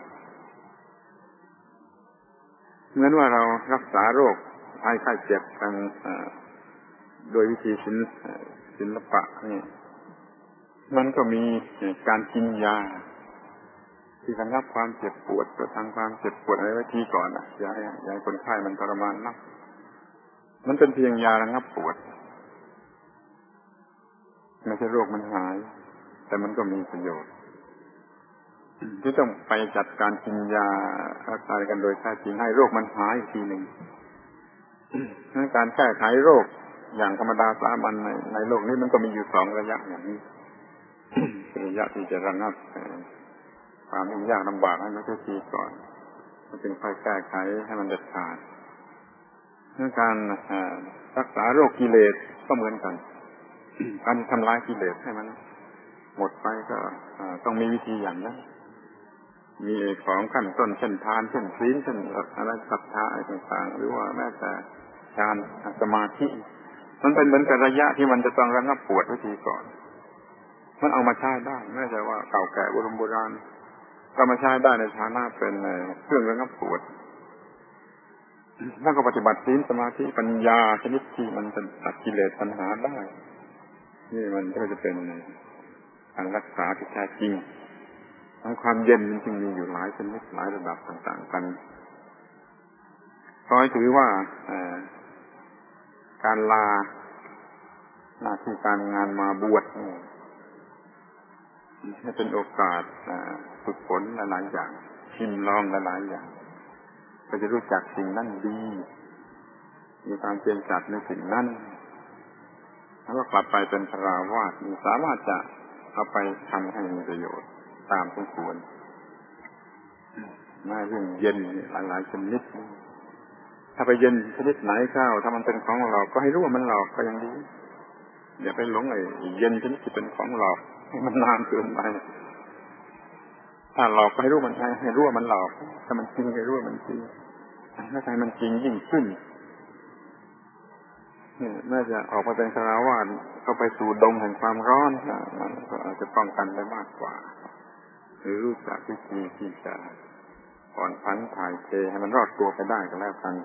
[SPEAKER 1] เหมือนว่าเรารักษาโรคภัยไข้เจ็บทางโดยวิธีศิลป์ศิลปะนี่มันก็มีการกินยาที่ระงับความเจ็บปวดกระทั่งความเจ็บปวดอะไรไว้ทีก่อนอ่ะอย่าให้อย่าให้คนไข้มันทรมานนักมันเป็นเพียงยาระงับปวดไม่ใช่โรคมันหายแต่มันก็มีประโยชน์ที่ต้องไปจัดการกินยารักษากันโดยแท้จริงให้โรคมันหายอีกทีหนึ่งการแก้ไขโรคอย่างธรรมดาสามัญในในโลกนี้มันก็มีอยู่สองระยะอย่างนี้ ระยะที่จะระงับความยุ่งยากลำบากให้มันเสียทีก่อนมันจึงค่อยแก้ไขให้มันเด็ดขาดเรื่องการรักษาโรคกิเลสก็เหมือนกันการทำลายกิเลสให้มันหมดไปก็ต้องมีวิธีอย่างนั้นมีของขั้นต้นเช่นทานเช่นศีลเช่นอะไรศรัทธาอะไรต่างๆหรือว่าแม้แต่ฌานสมาธิมันเป็นเหมือนกับระยะที่มันจะต้องระงับปวดวิธีก่อนมันเอามาใช้ได้ไม่ใช่ว่าเก่าแก่โบราณโบราณก็มาใช้ได้ในฐานะเป็นเครื่องระงับปวดแล้วก็ปฏิบัติศีลสมาธิปัญญาชนิดที่มันจะตัดกิเลสปัญหาได้นี่มันก็จะเป็นการรักษาที่แท้จริงความเย็นมันจึงมีอยู่หลายชนิดหลายระดับต่างๆกันขอให้ถือว่าการลาหน้าที่การงานมาบวชให้เป็นโอกาสฝึกฝนหลายๆอย่างชิมลองหลายๆอย่างก็จะรู้จักสิ่งนั้นดีมีความเพียรจัดในสิ่งนั้นแล้วก็กลับไปเป็นพราวาสสามารถจะเอาไปทำให้มีประโยชน์ตามสมควรมาเรื่องเย็นหลายๆชนิดถ้าไปเย็นชนิดไหนเข้าถ้ามันเป็นของหลอกก็ให้รู้ว่ามันหลอกก็ยังดีอย่าไปหลงไอ้เย็นชนิดที่เป็นของหลอกให้มันนานเกินไปถ้าหลอกก็ให้รู้มันให้ให้รู้ว่ามันหลอกถ้ามันจริงให้รู้ว่ามันจริงถ้าใครมันจริงยิ่งขึ้นนี่น่าจะออกมาเป็นคฤหัสถ์เข้าไปสู่ดงแห่งความร้อนมันก็อาจจะป้องกันได้มากกว่าหรือรู้จักวิธีที่จะผ่อนผันถ่ายเทให้มันรอดตัวไปได้ก็แล้วกัน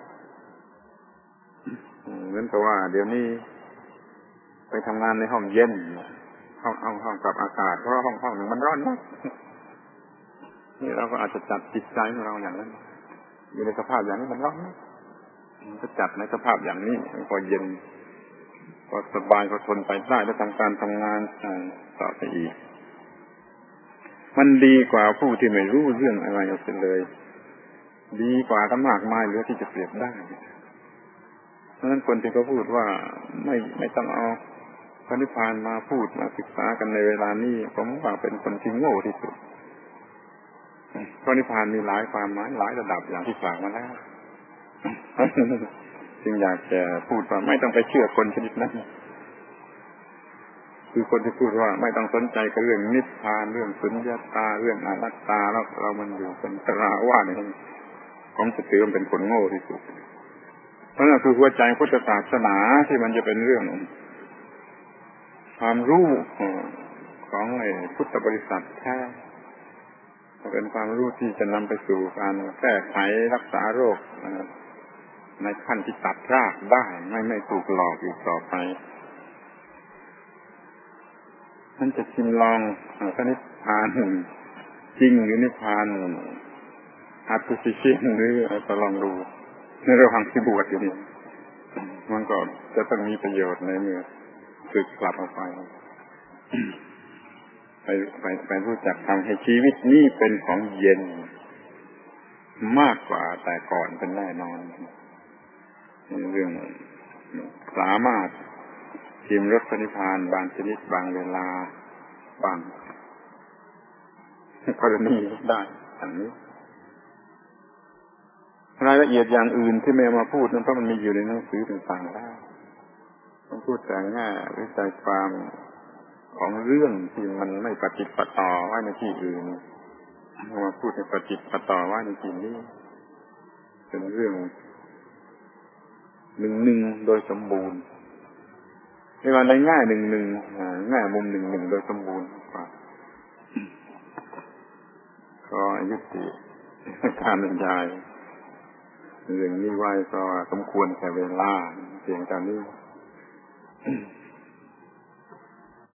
[SPEAKER 1] เหมือนกับว่าเดี๋ยวนี้ไปทำงานในห้องเย็นห้องห้องห้องปรับอากาศเพราะห้องห้องหนึ่งมันร้อนนะนี่เราก็อาจจะจัดจิตใจของเราอย่างนั้นอยู่ในสภาพอย่างนี้มันร้อนนะก็จัดในสภาพอย่างนี้พอเย็นพอสบายพอทนไปได้แล้วทำการทำงานต่อไปอีกมันดีกว่าผู้ที่ไม่รู้เรื่องอะไรเสียเลยดีกว่ากันมากมายเหลือที่จะเปรียบได้เพราะฉะนั้นคนที่เขาพูดว่าไม่ไม่ต้องเอาพระนิพพานมาพูดมาศึกษากันในเวลานี้ผมว่าเป็นคนที่โง่ที่สุดพระนิพพานมีหลายความหมายหลายระดับอย่างที่กล่าวมาแล้วจึงอยากจะพูดว่าไม่ต้องไปเชื่อคนชนิดนั้นคือคนที่พูดว่าไม่ต้องสนใจกับเรื่องนิพพานเรื่องสุญญตาเรื่องอนัตตาแล้วเรามันอยู่เป็นตราว่าเนี่ยผมจะถือมันเป็นคนโง่ที่สุดเพราะนั่นคือหัวใจพุทธศาสนาที่มันจะเป็นเรื่องความรู้ของไอ้พุทธบริษัทแท้เป็นความรู้ที่จะนำไปสู่การแก้ไขรักษาโรคในขั้นที่ตัดรากได้ไม่ไม่ถูกหลอกอีกต่อไปมันจะชิมลองพระนิพพานจริงหรือนิพพานอาร์ติฟิเชียลหรือจะลองดูในระหว่างที่บวชอยู่นี่มันก็จะต้องมีประโยชน์ในเมื่อสึกกลับออกไปไปไปไปรู้จักทำให้ชีวิตนี้เป็นของเย็นมากกว่าแต่ก่อนเป็นแน่นอนเรื่องสามารถชิมรสนิพพานบางชนิดบางเวลาบางกรณีได้อย่างนี้รายละเอียดอย่างอื่นที่ไม่มาพูดนั้นเพราะมันมีอยู่ในหนังสือต่างๆแล้วต้องพูดแต่แง่วิจัยความของเรื่องที่มันไม่ปฏิปต่อไว้ในที่อื่นมาพูดในปฏิปต่อไว้ในที่นี้เป็นเรื่องหนึ่งหนึ่งโดยสมบูรณ์ในวันในง่ายหนึ่งหนึ่งง่ายมุมหนึ่งหนึ่งโดยสมบูรณ์กว่าก็ยุติการบรรยายเรื่องนี้ไว้ก็สมควรแก่เวลาเพียงเท่านี้